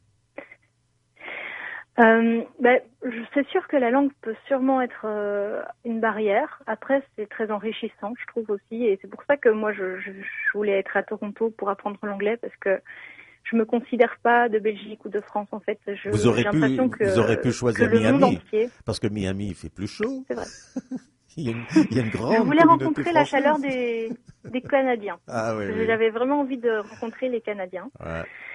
C'est sûr que la langue peut sûrement être une barrière. Après, c'est très enrichissant, je trouve aussi. Et c'est pour ça que moi, je voulais être à Toronto pour apprendre l'anglais parce que je me considère pas de Belgique ou de France, en fait. Vous aurez pu choisir Miami parce que Miami, il fait plus chaud. C'est vrai. il y a une grande Je voulais rencontrer française. la chaleur des Canadiens. Ah, oui, J'avais vraiment envie de rencontrer les Canadiens. Ouais.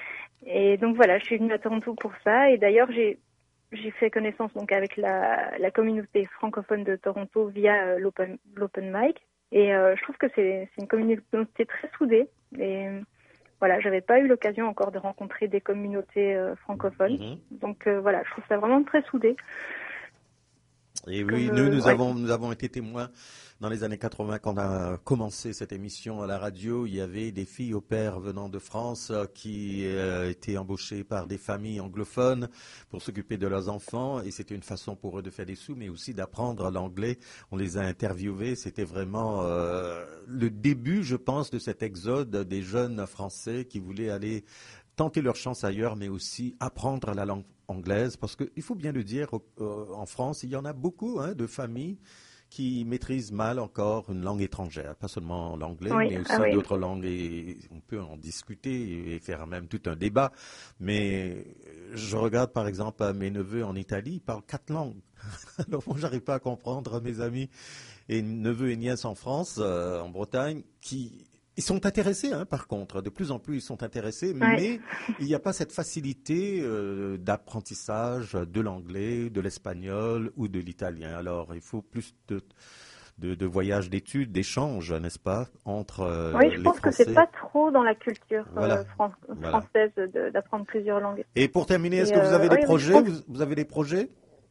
Et donc voilà, je suis venue à Toronto pour ça. Et d'ailleurs, j'ai fait connaissance donc avec la communauté francophone de Toronto via l'open mic. Et je trouve que c'est une communauté très soudée. Et voilà, j'avais pas eu l'occasion encore de rencontrer des communautés francophones. Donc voilà, je trouve ça vraiment très soudé. Et oui, nous avons été témoins dans les années 80 quand on a commencé cette émission à la radio. Il y avait des filles au père venant de France qui étaient embauchées par des familles anglophones pour s'occuper de leurs enfants. Et c'était une façon pour eux de faire des sous, mais aussi d'apprendre l'anglais. On les a interviewés. C'était vraiment le début, je pense, de cet exode des jeunes Français qui voulaient aller tenter leur chance ailleurs, mais aussi apprendre la langue anglaise, parce qu'il faut bien le dire, en France, il y en a beaucoup de familles qui maîtrisent mal encore une langue étrangère, pas seulement l'anglais, mais aussi d'autres langues, et on peut en discuter et faire même tout un débat, mais je regarde par exemple mes neveux en Italie, ils parlent 4 langues, alors moi j'arrive pas à comprendre mes amis et neveux et nièces en France, en Bretagne, ils sont intéressés, par contre. De plus en plus, ils sont intéressés, mais il n'y a pas cette facilité d'apprentissage de l'anglais, de l'espagnol ou de l'italien. Alors, il faut plus de voyages d'études, d'échanges, n'est-ce pas, entre les Français. Oui, je pense que c'est pas trop dans la culture française d'apprendre plusieurs langues. Et pour terminer, est-ce que vous avez des projets Vous avez des projets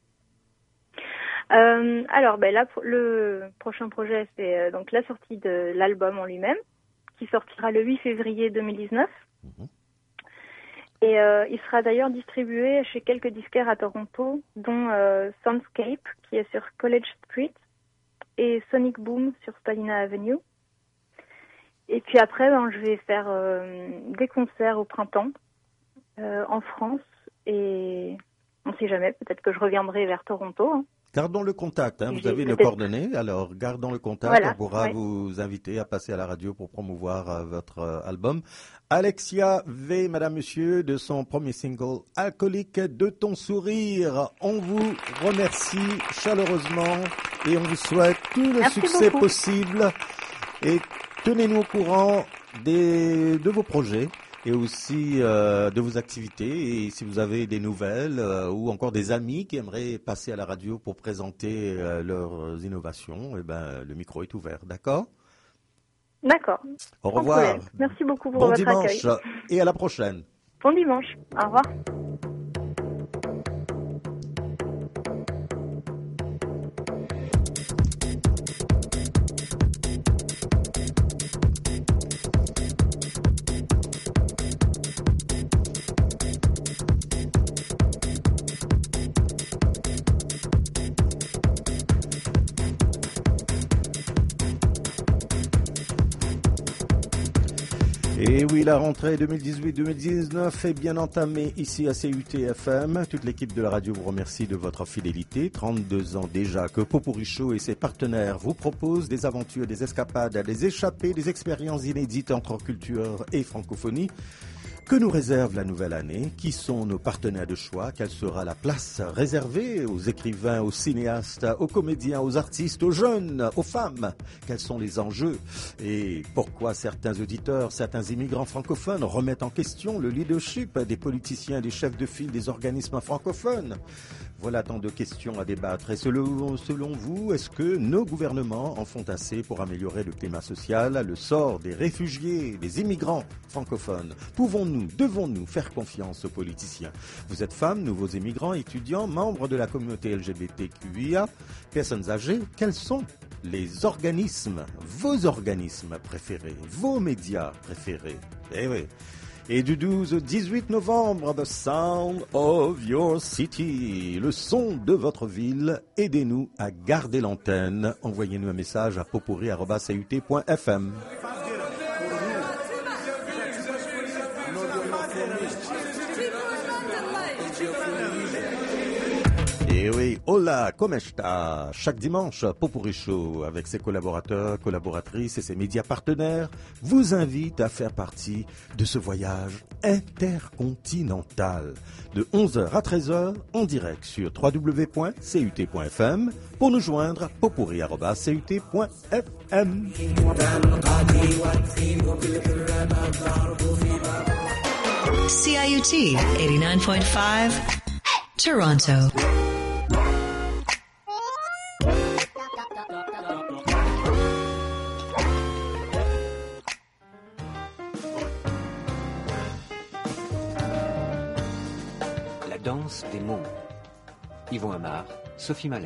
alors, là, le prochain projet, c'est donc la sortie de l'album en lui-même, qui sortira le 8 février 2019. Et il sera d'ailleurs distribué chez quelques disquaires à Toronto, dont Soundscape, qui est sur College Street, et Sonic Boom sur Spadina Avenue. Et puis après, je vais faire des concerts au printemps en France, et on ne sait jamais, peut-être que je reviendrai vers Toronto. Gardons le contact, vous avez nos coordonnées, alors gardons le contact, on pourra vous inviter à passer à la radio pour promouvoir votre album. Alexia V, madame, monsieur, de son premier single « Alcoolique de ton sourire ». On vous remercie chaleureusement et on vous souhaite tout le succès possible. Et tenez-nous au courant de vos projets et aussi de vos activités. Et si vous avez des nouvelles ou encore des amis qui aimeraient passer à la radio pour présenter leurs innovations, le micro est ouvert, d'accord ? D'accord. Au revoir. Merci beaucoup pour votre accueil. Bon dimanche et à la prochaine. Bon dimanche. Au revoir. Et oui, la rentrée 2018-2019 est bien entamée ici à CUT-FM. Toute l'équipe de la radio vous remercie de votre fidélité. 32 ans déjà que Pot-Pourri Show et ses partenaires vous proposent des aventures, des escapades, des échappées, des expériences inédites entre culture et francophonie. Que nous réserve la nouvelle année? Qui sont nos partenaires de choix? Quelle sera la place réservée aux écrivains, aux cinéastes, aux comédiens, aux artistes, aux jeunes, aux femmes? Quels sont les enjeux? Et pourquoi certains auditeurs, certains immigrants francophones remettent en question le leadership des politiciens, des chefs de file des organismes francophones? Voilà tant de questions à débattre. Et selon vous, est-ce que nos gouvernements en font assez pour améliorer le climat social, le sort des réfugiés, des immigrants francophones? Pouvons-nous, devons-nous faire confiance aux politiciens? Vous êtes femme, nouveaux immigrants, étudiants, membres de la communauté LGBTQIA, personnes âgées, quels sont les organismes, vos organismes préférés, vos médias préférés? Eh oui. Et du 12 au 18 novembre, The Sound of Your City, le son de votre ville. Aidez-nous à garder l'antenne. Envoyez-nous un message à potpourri@cut.fm. Et oui, hola, comme está? Chaque dimanche, Pot-Pourri Show, avec ses collaborateurs, collaboratrices et ses médias partenaires, vous invite à faire partie de ce voyage intercontinental. De 11h à 13h, en direct sur www.cut.fm. Pour nous joindre, potpourri@cut.fm. CIUT 89.5, Toronto. La danse des mots. Yvon Amar, Sophie Mallet.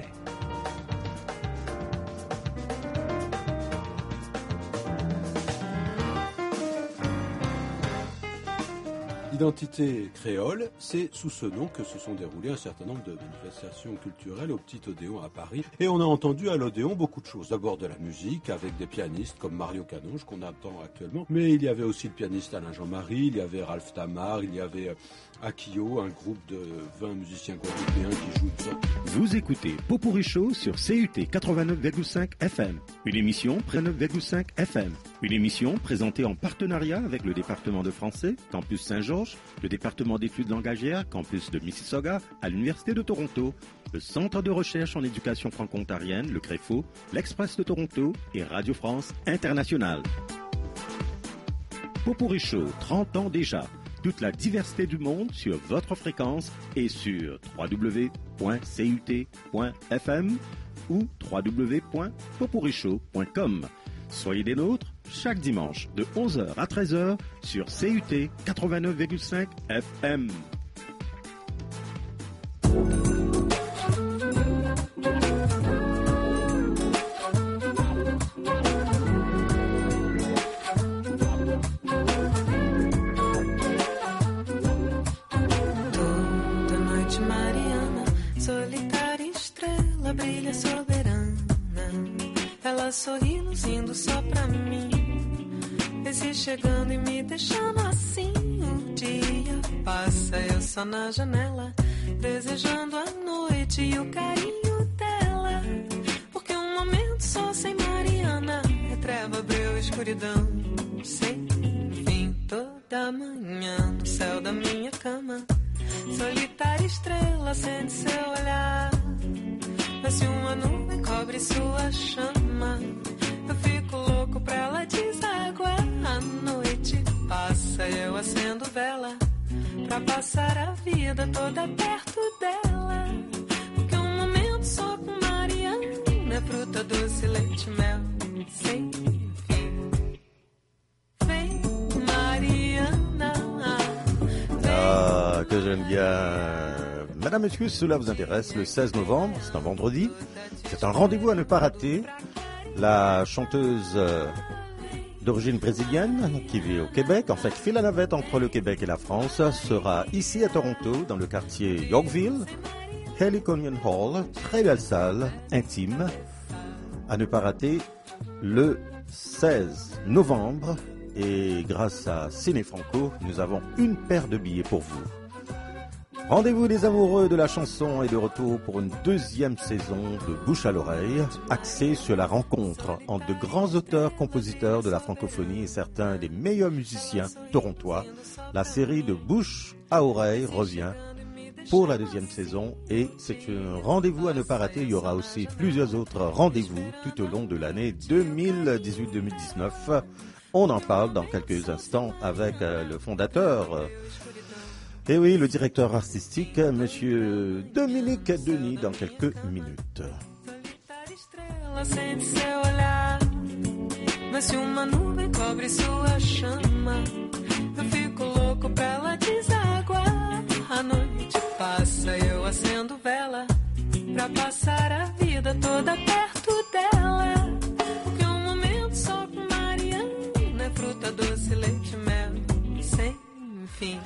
L'identité créole, c'est sous ce nom que se sont déroulées un certain nombre de manifestations culturelles au Petit Odéon à Paris. Et on a entendu à l'Odéon beaucoup de choses. D'abord de la musique avec des pianistes comme Mario Canonge qu'on entend actuellement. Mais il y avait aussi le pianiste Alain Jean-Marie, il y avait Ralph Tamar, il y avait Akio, un groupe de 20 musiciens guadeloupéens qui jouent ça. Vous écoutez Popurrí Show sur CUT 89,5 FM. Une émission 9,5 FM. Une émission présentée en partenariat avec le département de français, Campus Saint-Georges, le département d'études langagières, Campus de Mississauga, à l'Université de Toronto, le Centre de recherche en éducation franco-ontarienne, le CREFO, l'Express de Toronto et Radio France Internationale. Popurrí Show, 30 ans déjà. Toute la diversité du monde sur votre fréquence et sur www.cut.fm ou www.popurrishow.com. Soyez des nôtres chaque dimanche de 11h à 13h sur CUT 89,5 FM. Toda noite Mariana, solitária estrela, brilha soberana. Ela sorri luzindo só pra mim. Esse chegando e me deixando assim. O dia passa, eu só na janela, desejando a noite e o carinho dela. Porque um momento só sem Mariana é treva, breu, escuridão. Sem fim, toda manhã no céu da minha cama, solitária estrela acende seu olhar. Mas se uma nuvem cobre sua chama, eu fico louco pra ela desaguar. A noite passa, eu acendo vela pra passar a vida toda perto dela. Porque um momento só com Mariana é fruta, doce, leite, mel, sem fim. Vem, Mariana. Ah, que j'aime bien. Madame, est-ce que cela vous intéresse? Le 16 novembre, c'est un vendredi. C'est un rendez-vous à ne pas rater. La chanteuse d'origine brésilienne qui vit au Québec, en fait fait la navette entre le Québec et la France, sera ici à Toronto, dans le quartier Yorkville, Heliconian Hall, très belle salle, intime, à ne pas rater le 16 novembre. Et grâce à Ciné Franco, nous avons une paire de billets pour vous. Rendez-vous des amoureux de la chanson est de retour pour une deuxième saison de Bouche à l'oreille, axée sur la rencontre entre de grands auteurs-compositeurs de la francophonie et certains des meilleurs musiciens torontois. La série de Bouche à oreille revient pour la deuxième saison et c'est un rendez-vous à ne pas rater. Il y aura aussi plusieurs autres rendez-vous tout au long de l'année 2018-2019. On en parle dans quelques instants avec le fondateur et oui, le directeur artistique, Monsieur Dominique Denis, dans quelques minutes. Mas se uma nuvem cobre sua chama, eu fico louco pra ela desaguar. A noite passa, eu acendo vela pra passar a vida toda perto dela. Porque um momento só com Mariana é fruta, doce, leite, mel, sem fim.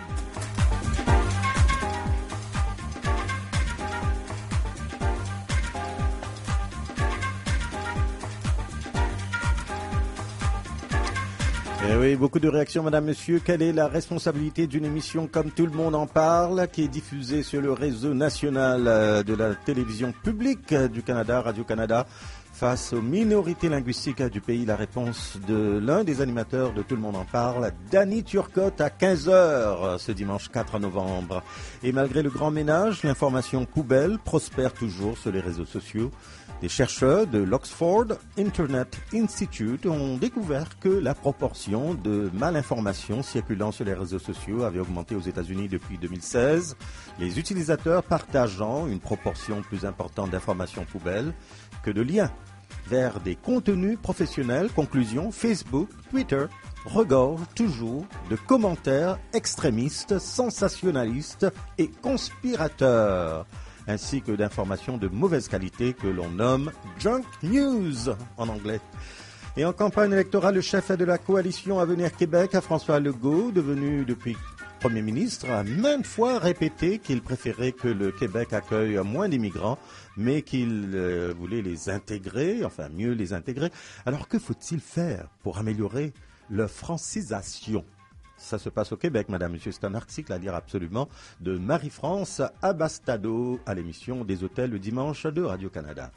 Eh oui, beaucoup de réactions, madame, monsieur. Quelle est la responsabilité d'une émission comme Tout le monde en parle, qui est diffusée sur le réseau national de la télévision publique du Canada, Radio-Canada, Face aux minorités linguistiques du pays, la réponse de l'un des animateurs de Tout le monde en parle, Danny Turcotte, à 15h ce dimanche 4 novembre. Et malgré le grand ménage, l'information poubelle prospère toujours sur les réseaux sociaux. Des chercheurs de l'Oxford Internet Institute ont découvert que la proportion de malinformation circulant sur les réseaux sociaux avait augmenté aux États-Unis depuis 2016, les utilisateurs partageant une proportion plus importante d'informations poubelles que de liens vers des contenus professionnels. Conclusion, Facebook, Twitter regorge toujours de commentaires extrémistes, sensationnalistes et conspirateurs, ainsi que d'informations de mauvaise qualité que l'on nomme junk news en anglais. Et en campagne électorale, le chef de la coalition Avenir Québec, François Legault, devenu depuis Premier ministre, a maintes fois répété qu'il préférait que le Québec accueille moins d'immigrants, mais qu'il voulait les intégrer, enfin mieux les intégrer. Alors que faut-il faire pour améliorer leur francisation ? Ça se passe au Québec, madame, monsieur. C'est un article à lire absolument de Marie-France Abastado à l'émission des hôtels le dimanche de Radio-Canada.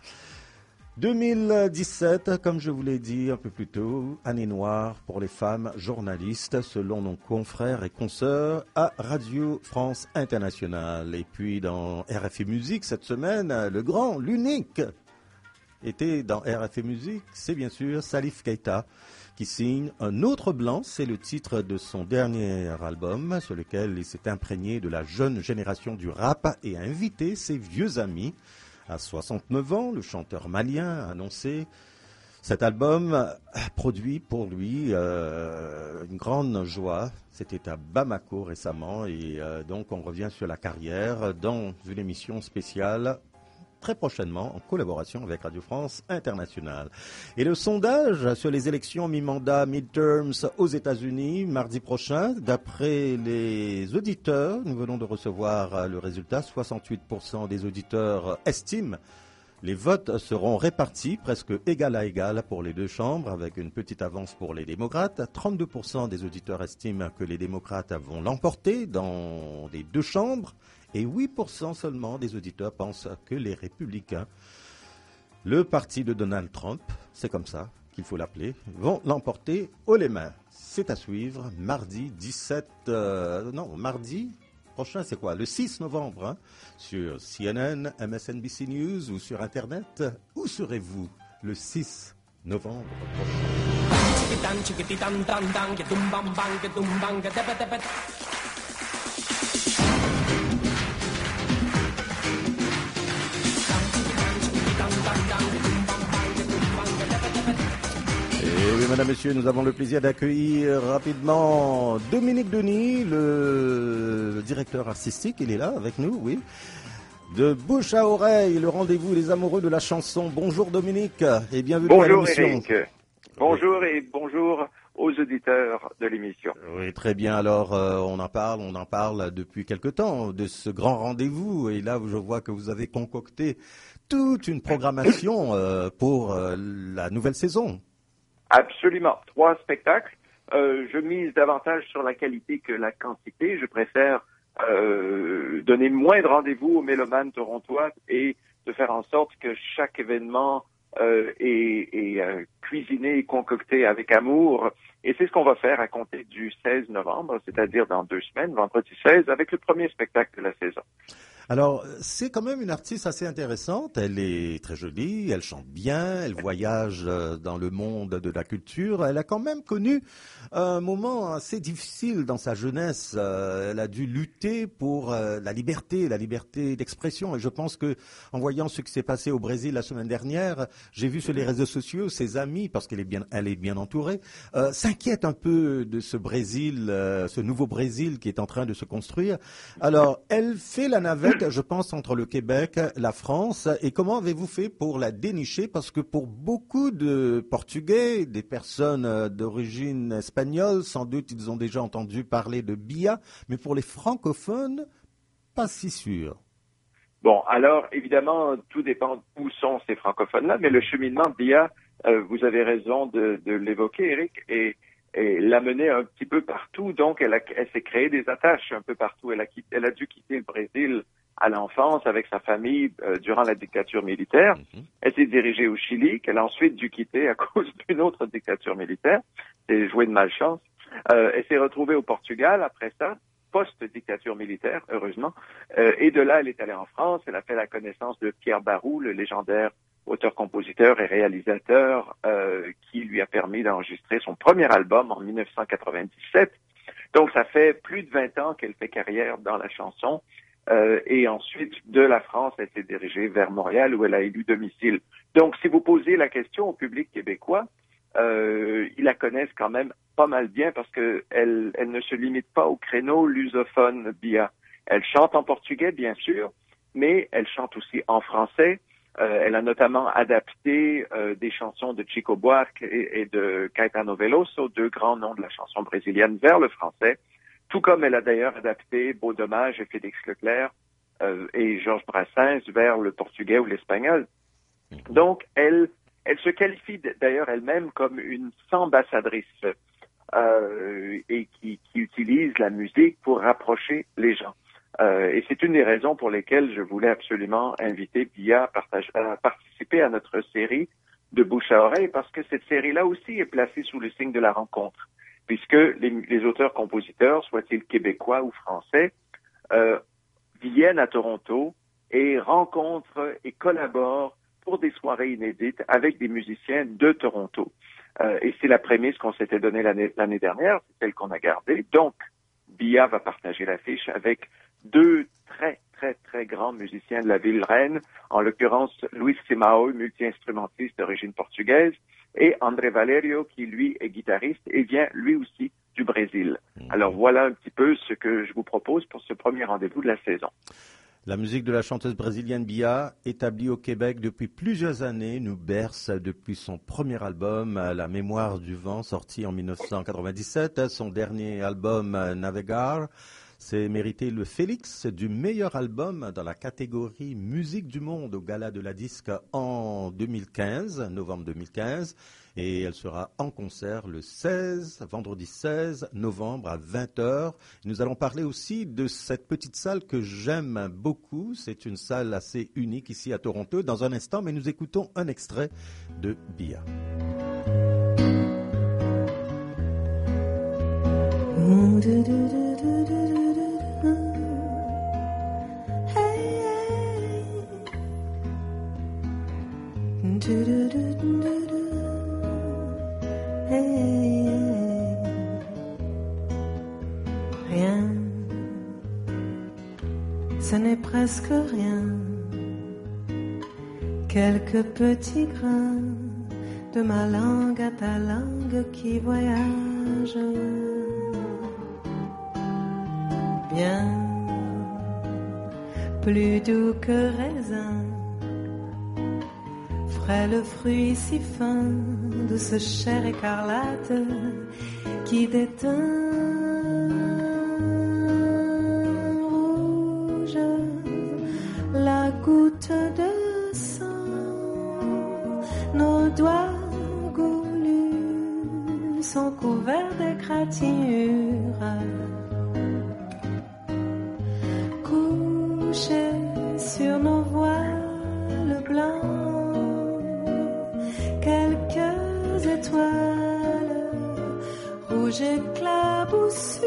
2017, comme je vous l'ai dit un peu plus tôt, année noire pour les femmes journalistes, selon nos confrères et consoeurs à Radio France Internationale. Et puis dans RFI Musique cette semaine, le grand, l'unique, était dans RFI Musique, c'est bien sûr Salif Keita, qui signe Un autre blanc. C'est le titre de son dernier album sur lequel il s'est imprégné de la jeune génération du rap et a invité ses vieux amis. À 69 ans, le chanteur malien a annoncé cet album produit pour lui une grande joie. C'était à Bamako récemment et donc on revient sur la carrière dans une émission spéciale très prochainement en collaboration avec Radio France Internationale. Et le sondage sur les élections mi-mandat, midterms aux États-Unis, mardi prochain, d'après les auditeurs, nous venons de recevoir le résultat, 68% des auditeurs estiment les votes seront répartis presque égal à égal pour les deux chambres, avec une petite avance pour les démocrates. 32% des auditeurs estiment que les démocrates vont l'emporter dans les deux chambres. Et 8% seulement des auditeurs pensent que les républicains, le parti de Donald Trump, c'est comme ça qu'il faut l'appeler, vont l'emporter haut les mains. C'est à suivre mardi mardi prochain, c'est quoi? Le 6 novembre, hein, sur CNN, MSNBC News ou sur Internet. Où serez-vous le 6 novembre prochain? Et oui, mesdames, messieurs, nous avons le plaisir d'accueillir rapidement Dominique Denis, le directeur artistique. Il est là avec nous, oui. De bouche à oreille, le rendez-vous des amoureux de la chanson. Bonjour Dominique et bienvenue à l'émission. Bonjour Eric. Bonjour et bonjour aux auditeurs de l'émission. Oui, très bien. Alors, on en parle depuis quelque temps de ce grand rendez-vous. Et là, je vois que vous avez concocté toute une programmation pour la nouvelle saison. Absolument. 3 spectacles. Je mise davantage sur la qualité que la quantité. Je préfère donner moins de rendez-vous aux mélomanes torontois et de faire en sorte que chaque événement est cuisiné et concocté avec amour. Et c'est ce qu'on va faire à compter du 16 novembre, c'est-à-dire dans 2 semaines, vendredi 16, avec le premier spectacle de la saison. Alors, c'est quand même une artiste assez intéressante. Elle est très jolie, elle chante bien, elle voyage dans le monde de la culture. Elle a quand même connu un moment assez difficile dans sa jeunesse. Elle a dû lutter pour la liberté d'expression. Et je pense que, en voyant ce qui s'est passé au Brésil la semaine dernière, j'ai vu sur les réseaux sociaux ses amis, parce qu'elle est bien entourée, s'inquiètent un peu de ce Brésil, ce nouveau Brésil qui est en train de se construire. Alors, elle fait la navette, je pense, entre le Québec, la France. Et comment avez-vous fait pour la dénicher? Parce que pour beaucoup de Portugais, des personnes d'origine espagnole, sans doute ils ont déjà entendu parler de Bia, mais pour les francophones, pas si sûr. Bon, alors, évidemment, tout dépend où sont ces francophones-là, mais le cheminement de Bia, vous avez raison de l'évoquer, Eric, et l'a mené un petit peu partout. Donc, elle s'est créée des attaches un peu partout. Elle a dû quitter le Brésil à l'enfance avec sa famille durant la dictature militaire. Elle s'est dirigée au Chili, qu'elle a ensuite dû quitter à cause d'une autre dictature militaire. C'est joué de malchance. Elle s'est retrouvée au Portugal après ça, post-dictature militaire, heureusement. Et de là, elle est allée en France. Elle a fait la connaissance de Pierre Barou, le légendaire auteur-compositeur et réalisateur qui lui a permis d'enregistrer son premier album en 1997. Donc, ça fait plus de 20 ans qu'elle fait carrière dans la chanson. Et ensuite, de la France, elle s'est dirigée vers Montréal où elle a élu domicile. Donc, si vous posez la question au public québécois, ils la connaissent quand même pas mal bien parce que elle ne se limite pas au créneau lusophone Bia. Elle chante en portugais, bien sûr, mais elle chante aussi en français. Elle a notamment adapté des chansons de Chico Buarque et de Caetano Veloso, deux grands noms de la chanson brésilienne, vers le français. Tout comme elle a d'ailleurs adapté Beau Dommage et Félix Leclerc et Georges Brassens vers le portugais ou l'espagnol. Donc, elle se qualifie d'ailleurs elle-même comme une ambassadrice et qui utilise la musique pour rapprocher les gens. Et c'est une des raisons pour lesquelles je voulais absolument inviter Bia à participer à notre série de bouche à oreille, parce que cette série-là aussi est placée sous le signe de la rencontre, puisque les auteurs-compositeurs, soient-ils québécois ou français, viennent à Toronto et rencontrent et collaborent pour des soirées inédites avec des musiciens de Toronto. Et c'est la prémisse qu'on s'était donnée l'année dernière, c'est celle qu'on a gardée. Donc, Bia va partager l'affiche avec deux très, très, très grands musiciens de la ville reine, en l'occurrence Luis Simao, multi-instrumentiste d'origine portugaise, et André Valerio, qui lui est guitariste et vient lui aussi du Brésil. Alors voilà un petit peu ce que je vous propose pour ce premier rendez-vous de la saison. La musique de la chanteuse brésilienne Bia, établie au Québec depuis plusieurs années, nous berce depuis son premier album, La Mémoire du Vent, sorti en 1997. Son dernier album, Navegar, s'est mérité le Félix du meilleur album dans la catégorie Musique du Monde au Gala de la Disque en 2015, novembre 2015. Et elle sera en concert le vendredi 16 novembre à 20h. Nous allons parler aussi de cette petite salle que j'aime beaucoup. C'est une salle assez unique ici à Toronto dans un instant, mais nous écoutons un extrait de Bia. Rien, ce n'est presque rien, quelques petits grains de ma langue à ta langue qui voyagent bien, plus doux que raisin, frais le fruit si fin, douce chair écarlate qui déteint rouge la goutte de sang, nos doigts goulus sont couverts d'égratignures, couchés sur nos voiles blancs, quelques étoiles rouges éclaboussures.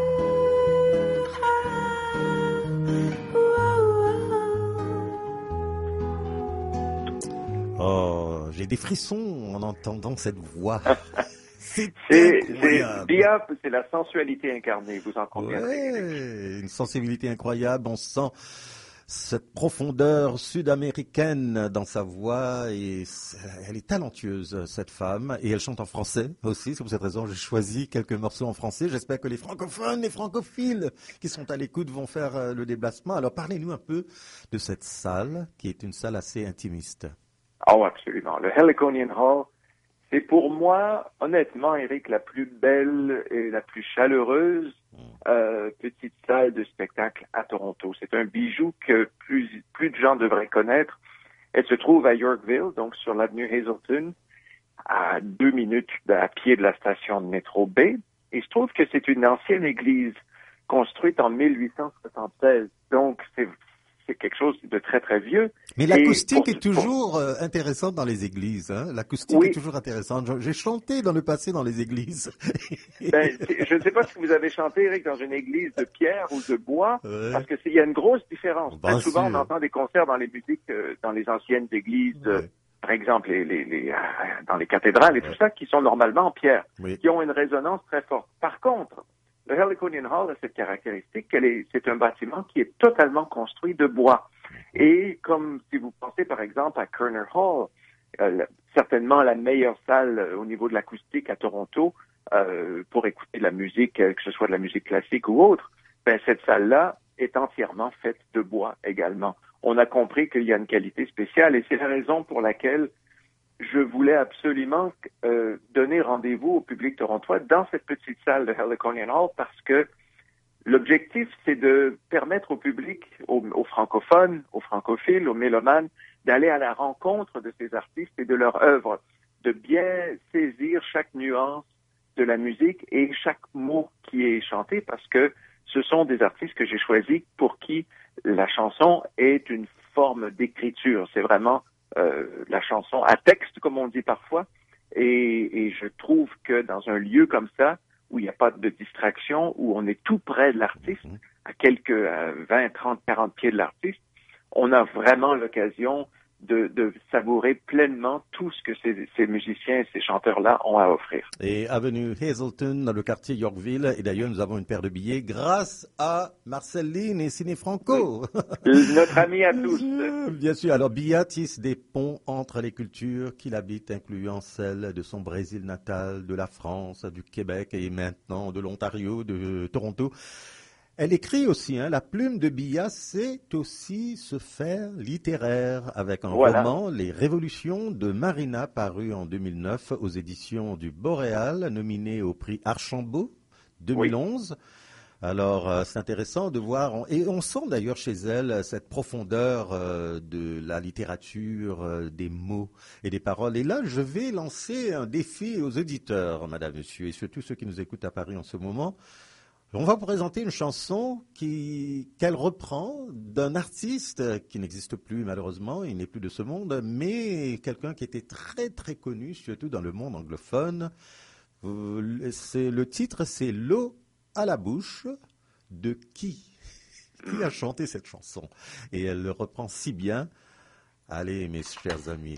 Oh, j'ai des frissons en entendant cette voix. C'est Bia, c'est la sensualité incarnée, vous en conviendrez. Ouais, une sensibilité incroyable, on sent cette profondeur sud-américaine dans sa voix et elle est talentueuse, cette femme, et elle chante en français aussi. C'est pour cette raison que j'ai choisi quelques morceaux en français. J'espère que les francophones, les francophiles qui sont à l'écoute vont faire le déplacement. Alors parlez-nous un peu de cette salle qui est une salle assez intimiste. Oh, absolument. Le Heliconian Hall, c'est pour moi, honnêtement, Eric, la plus belle et la plus chaleureuse petite salle de spectacle à Toronto. C'est un bijou que plus de gens devraient connaître. Elle se trouve à Yorkville, donc sur l'avenue Hazelton, à 2 minutes à pied de la station de métro B. Et je trouve que c'est une ancienne église construite en 1876. Donc, c'est quelque chose de très très vieux. Mais l'acoustique est toujours intéressante dans les églises. Hein. L'acoustique est toujours intéressante. J'ai chanté dans le passé dans les églises. Je ne sais pas si vous avez chanté, Eric, dans une église de pierre ou de bois, parce que il y a une grosse différence. Très souvent, on entend des concerts dans les musiques, dans les anciennes églises, par exemple, dans les cathédrales et tout ça, qui sont normalement en pierre, qui ont une résonance très forte. Par contre, le Heliconian Hall a cette caractéristique c'est un bâtiment qui est totalement construit de bois. Et comme si vous pensez par exemple à Kerner Hall, certainement la meilleure salle au niveau de l'acoustique à Toronto pour écouter de la musique, que ce soit de la musique classique ou autre, cette salle-là est entièrement faite de bois également. On a compris qu'il y a une qualité spéciale et c'est la raison pour laquelle je voulais absolument donner rendez-vous au public torontois dans cette petite salle de Heliconian Hall parce que l'objectif, c'est de permettre au public, aux francophones, aux francophiles, aux mélomanes, d'aller à la rencontre de ces artistes et de leur œuvre, de bien saisir chaque nuance de la musique et chaque mot qui est chanté parce que ce sont des artistes que j'ai choisis pour qui la chanson est une forme d'écriture. C'est vraiment la chanson à texte, comme on dit parfois, et je trouve que dans un lieu comme ça, où il n'y a pas de distraction, où on est tout près de l'artiste, à quelques 20, 30, 40 pieds de l'artiste, on a vraiment l'occasion de savourer pleinement tout ce que ces musiciens et ces chanteurs-là ont à offrir. Et avenue Hazelton, dans le quartier Yorkville, et d'ailleurs nous avons une paire de billets grâce à Marceline et Ciné Franco. Notre ami à tous. Bien sûr, alors Bia tisse des ponts entre les cultures qu'il habite, incluant celle de son Brésil natal, de la France, du Québec et maintenant de l'Ontario, de Toronto. Elle écrit aussi, la plume de Bia, c'est aussi se faire littéraire avec un roman, Les Révolutions de Marina, paru en 2009 aux éditions du Boréal, nominé au prix Archambault 2011. Alors, c'est intéressant de voir, et on sent d'ailleurs chez elle cette profondeur de la littérature, des mots et des paroles. Et là, je vais lancer un défi aux auditeurs, madame, monsieur, et surtout ceux qui nous écoutent à Paris en ce moment. On va vous présenter une chanson qu'elle reprend d'un artiste qui n'existe plus malheureusement, il n'est plus de ce monde, mais quelqu'un qui était très très connu, surtout dans le monde anglophone. Le titre, c'est L'eau à la bouche de qui a chanté cette chanson? Et elle le reprend si bien. Allez, mes chers amis,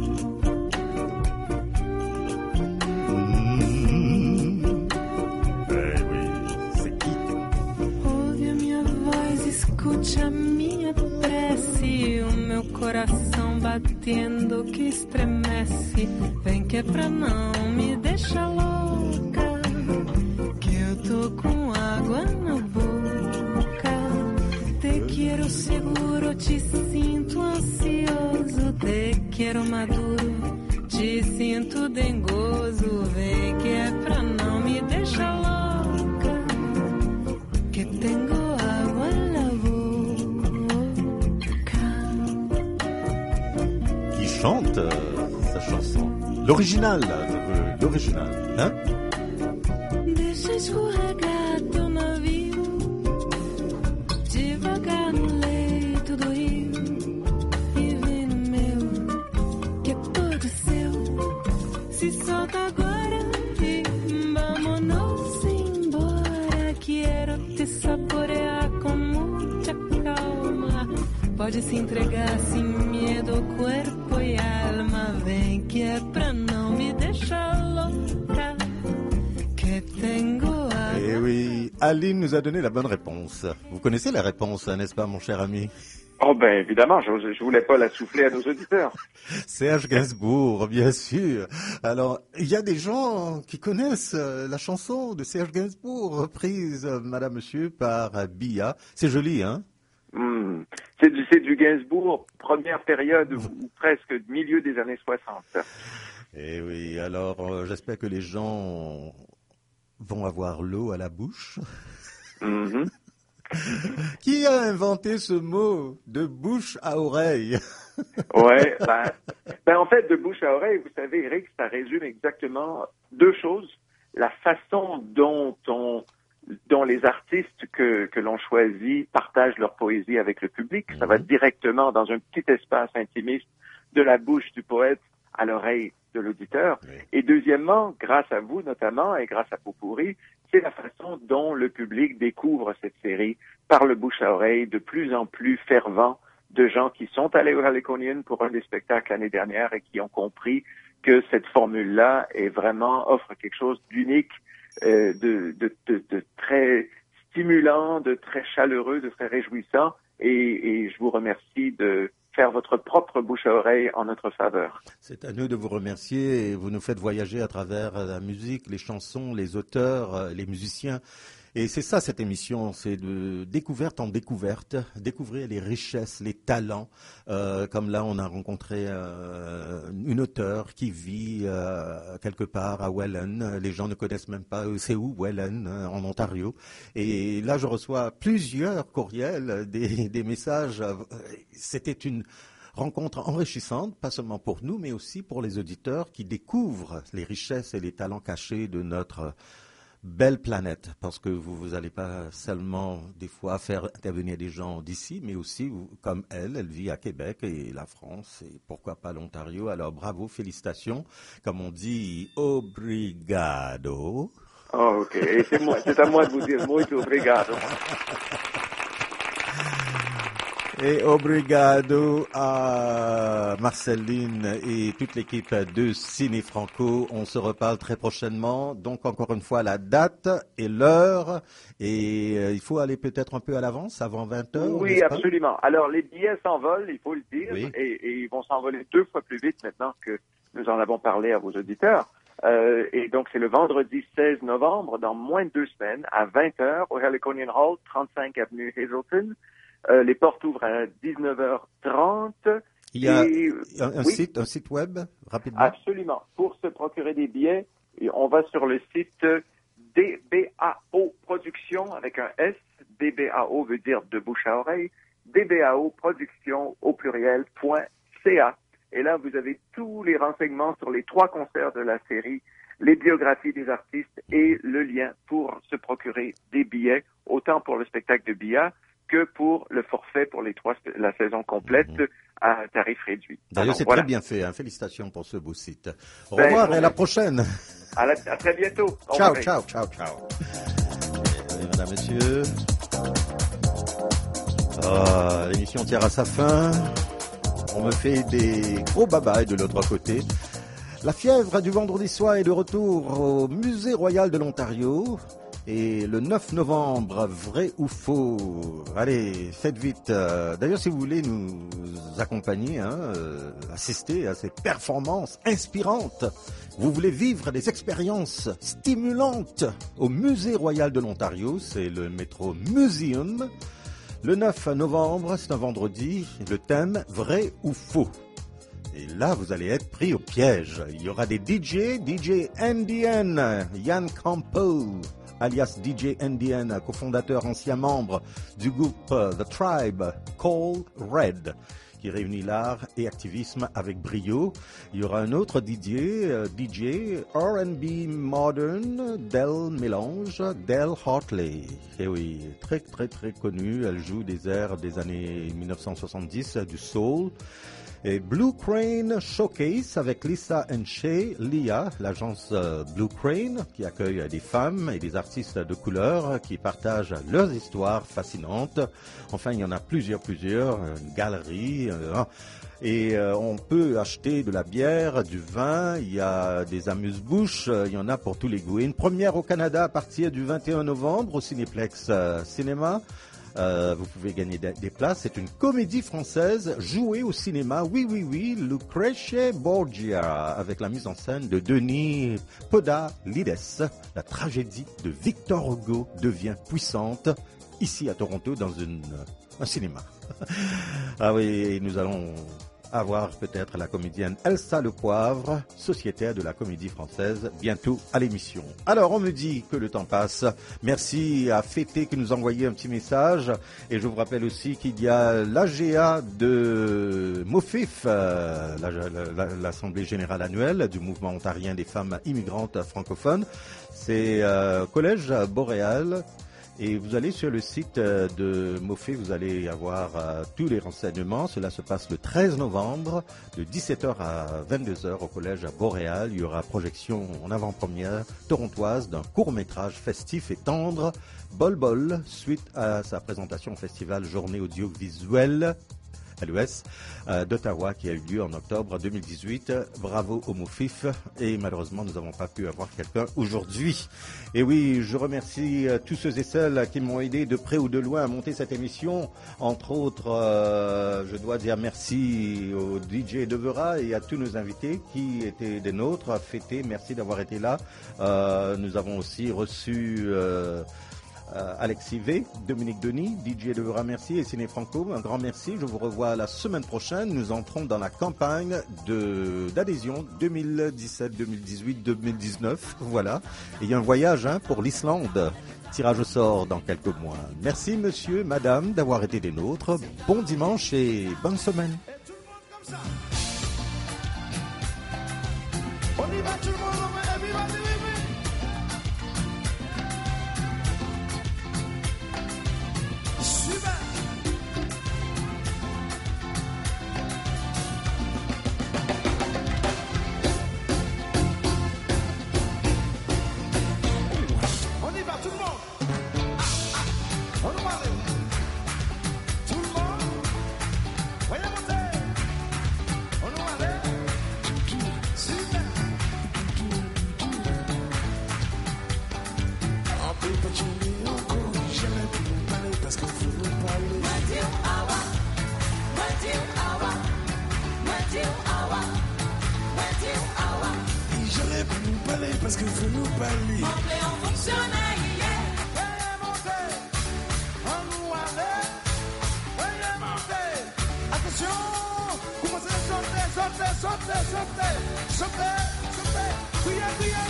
escute a minha prece, o meu coração batendo que estremece. Vem que é pra não me deixar louca, que eu tô com água na boca. Te quero seguro, te sinto ansioso. Te quero maduro, te sinto dengoso. Vem que é pra não me deixar louca, que tenho chante sa chanson. L'original, hein? Deixa escorregar teu navio devagar no leito do rio e vem no meu, que é todo seu. Se solta agora e vámonos embora. Quero te saborear com muita calma. Pode se entregar sem medo, corpo e alma. Vem que é pra não me deixar louca, que tengo água. Eh oui, Aline nous a donné la bonne réponse. Vous connaissez la réponse, n'est-ce pas, mon cher ami? Oh ben évidemment, je voulais pas la souffler à nos auditeurs. Serge Gainsbourg, bien sûr. Alors, il y a des gens qui connaissent la chanson de Serge Gainsbourg, reprise, madame, monsieur, par Bia. C'est joli, hein? C'est du Gainsbourg, première période ou presque milieu des années 60. Eh oui, alors j'espère que les gens vont avoir l'eau à la bouche. Mm-hmm. Qui a inventé ce mot de bouche à oreille? Ouais, ben en fait, de bouche à oreille, vous savez, Eric, ça résume exactement deux choses. La façon dont on dont les artistes que l'on choisit partagent leur poésie avec le public. Ça va directement dans un petit espace intimiste de la bouche du poète à l'oreille de l'auditeur. Et deuxièmement, grâce à vous notamment et grâce à Pot-Pourri, c'est la façon dont le public découvre cette série par le bouche à oreille de plus en plus fervent de gens qui sont allés au Harlequinian pour un des spectacles l'année dernière et qui ont compris que cette formule-là offre quelque chose d'unique, de très stimulant, de très chaleureux, de très réjouissant. Et je vous remercie de faire votre propre bouche à oreille en notre faveur. C'est à nous de vous remercier et vous nous faites voyager à travers la musique, les chansons, les auteurs, les musiciens. Et c'est ça cette émission, c'est de découverte en découverte, découvrir les richesses, les talents. Comme là, on a rencontré une auteure qui vit quelque part à Welland. Les gens ne connaissent même pas c'est où Welland, en Ontario. Et là, je reçois plusieurs courriels, des messages. C'était une rencontre enrichissante, pas seulement pour nous, mais aussi pour les auditeurs qui découvrent les richesses et les talents cachés de notre belle planète, parce que vous n'allez pas seulement des fois faire intervenir des gens d'ici, mais aussi comme elle vit à Québec et la France et pourquoi pas l'Ontario. Alors bravo, félicitations, comme on dit, obrigado. Oh, ok, et c'est à moi de vous dire muito obrigado. Et obrigado à Marceline et toute l'équipe de Ciné Franco. On se reparle très prochainement. Donc, encore une fois, la date et l'heure. Et il faut aller peut-être un peu à l'avance, avant 20h. Oui, absolument. Alors, les billets s'envolent, il faut le dire. Oui. Et ils vont s'envoler 2 fois plus vite maintenant que nous en avons parlé à vos auditeurs. Et donc, c'est le vendredi 16 novembre, dans moins de 2 semaines, à 20h, au Harlequinian Hall, 35 avenue Hazelton. Les portes ouvrent à 19h30. Il y a un site web, rapidement. Absolument. Pour se procurer des billets, on va sur le site DBAO Production avec un S. DBAO veut dire de bouche à oreille. DBAO Production au pluriel.ca. Et là, vous avez tous les renseignements sur les 3 concerts de la série, les biographies des artistes et le lien pour se procurer des billets, autant pour le spectacle de Bia que pour le forfait pour la saison complète à tarif réduit. D'ailleurs, c'est très bien fait. Hein. Félicitations pour ce beau site. Au revoir et à la prochaine. À très bientôt. Ciao. Mesdames, Messieurs, l'émission tire à sa fin. On me fait des gros bye-bye de l'autre côté. La fièvre du vendredi soir est de retour au Musée Royal de l'Ontario. Et le 9 novembre, vrai ou faux? Allez, faites vite. D'ailleurs, si vous voulez nous accompagner, assister à ces performances inspirantes, vous voulez vivre des expériences stimulantes au Musée Royal de l'Ontario, c'est le métro Museum. Le 9 novembre, c'est un vendredi, le thème vrai ou faux. Et là, vous allez être pris au piège. Il y aura des DJ NDN, Yann Campo, alias DJ NDN, cofondateur, ancien membre du groupe The Tribe, Call Red, qui réunit l'art et activisme avec brio. Il y aura un autre DJ R&B modern, Del Mélange, Del Hartley. Et oui, très très très connue. Elle joue des airs des années 1970, du soul. Et Blue Crane Showcase avec Lisa and Shay Lia, l'agence Blue Crane qui accueille des femmes et des artistes de couleur qui partagent leurs histoires fascinantes. Enfin, il y en a plusieurs, une galerie. Et on peut acheter de la bière, du vin, il y a des amuse-bouches, il y en a pour tous les goûts. Et une première au Canada à partir du 21 novembre au Cinéplex Cinéma. Vous pouvez gagner des places. C'est une comédie française jouée au cinéma. Oui, Lucrece Borgia, avec la mise en scène de Denis Podalides. La tragédie de Victor Hugo devient puissante ici à Toronto dans un cinéma. Ah oui, nous allons avoir peut-être la comédienne Elsa Le Poivre, sociétaire de la Comédie Française, bientôt à l'émission. Alors, on me dit que le temps passe. Merci à Fété qui nous a envoyé un petit message. Et je vous rappelle aussi qu'il y a l'AGA de MOFIF, l'Assemblée Générale Annuelle du Mouvement Ontarien des Femmes Immigrantes Francophones. C'est Collège Boréal. Et vous allez sur le site de MOFIF, vous allez avoir tous les renseignements. Cela se passe le 13 novembre, de 17h à 22h au Collège Boréal. Il y aura projection en avant-première torontoise d'un court-métrage festif et tendre, Bol Bol, suite à sa présentation au festival Journée audiovisuelle à l'US d'Ottawa qui a eu lieu en octobre 2018. Bravo au MOFIF. Et malheureusement, nous n'avons pas pu avoir quelqu'un aujourd'hui. Et oui, je remercie tous ceux et celles qui m'ont aidé de près ou de loin à monter cette émission. Entre autres, je dois dire merci au DJ Devera et à tous nos invités qui étaient des nôtres. Fêté, merci d'avoir été là. Nous avons aussi reçu Alexis V, Dominique Denis, DJ Devera, merci, et Ciné Franco, un grand merci. Je vous revois la semaine prochaine. Nous entrons dans la campagne d'adhésion 2017, 2018, 2019. Voilà. Et il y a un voyage pour l'Islande. Tirage au sort dans quelques mois. Merci monsieur, madame d'avoir été des nôtres. Bon dimanche et bonne semaine. On y va tout le monde, everybody. Parce que vous nous parlez. Monter en fonctionnaire, veuillez monter, on nous allait, veuillez monter. Attention, commencez à sauter, sauter, sauter, sauter, sauter, sauter, criez, criez.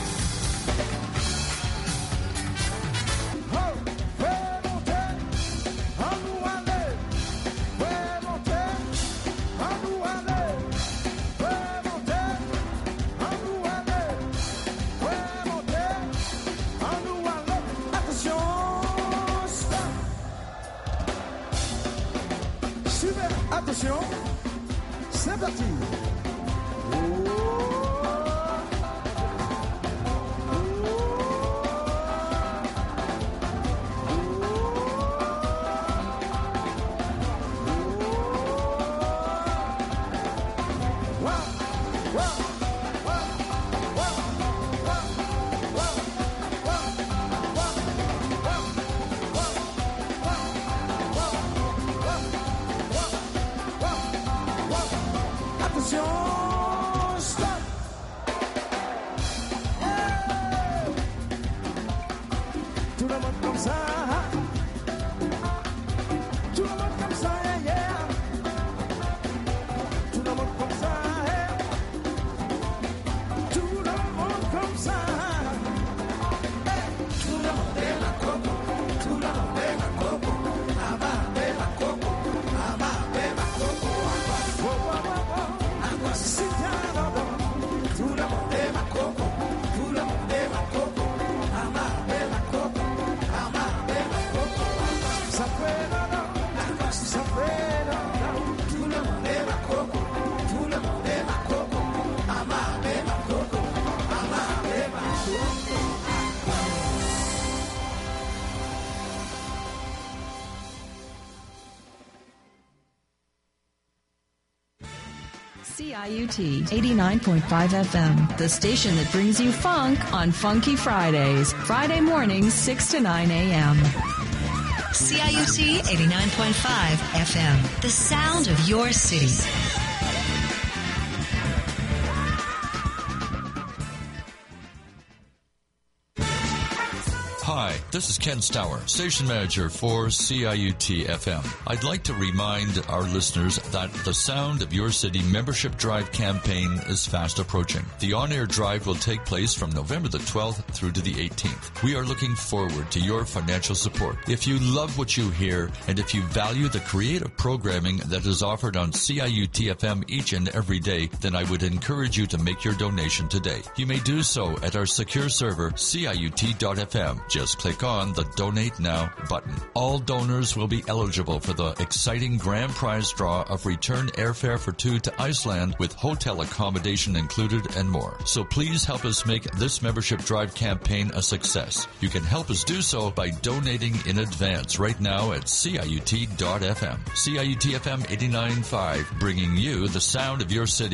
Oh, veuillez monter, on nous allait, veuillez monter, on nous allait, veuillez monter, on nous allait. Attention, c'est parti. CIUT 89.5 FM, the station that brings you funk on Funky Fridays. Friday mornings, 6 to 9 a.m. CIUT 89.5 FM, the sound of your city. Hi, this is Ken Stour, station manager for CIUT FM. I'd like to remind our listeners that the Sound of Your City membership drive campaign is fast approaching. The on-air drive will take place from November the 12th through to the 18th. We are looking forward to your financial support. If you love what you hear and if you value the creative programming that is offered on CIUT FM each and every day, then I would encourage you to make your donation today. You may do so at our secure server, CIUT.FM. Just click on the Donate Now button. All donors will be eligible for the exciting grand prize draw of return airfare for two to Iceland with hotel accommodation included and more. So please help us make this membership drive campaign a success. You can help us do so by donating in advance right now at CIUT.FM. CIUT FM 89.5, bringing you the sound of your city.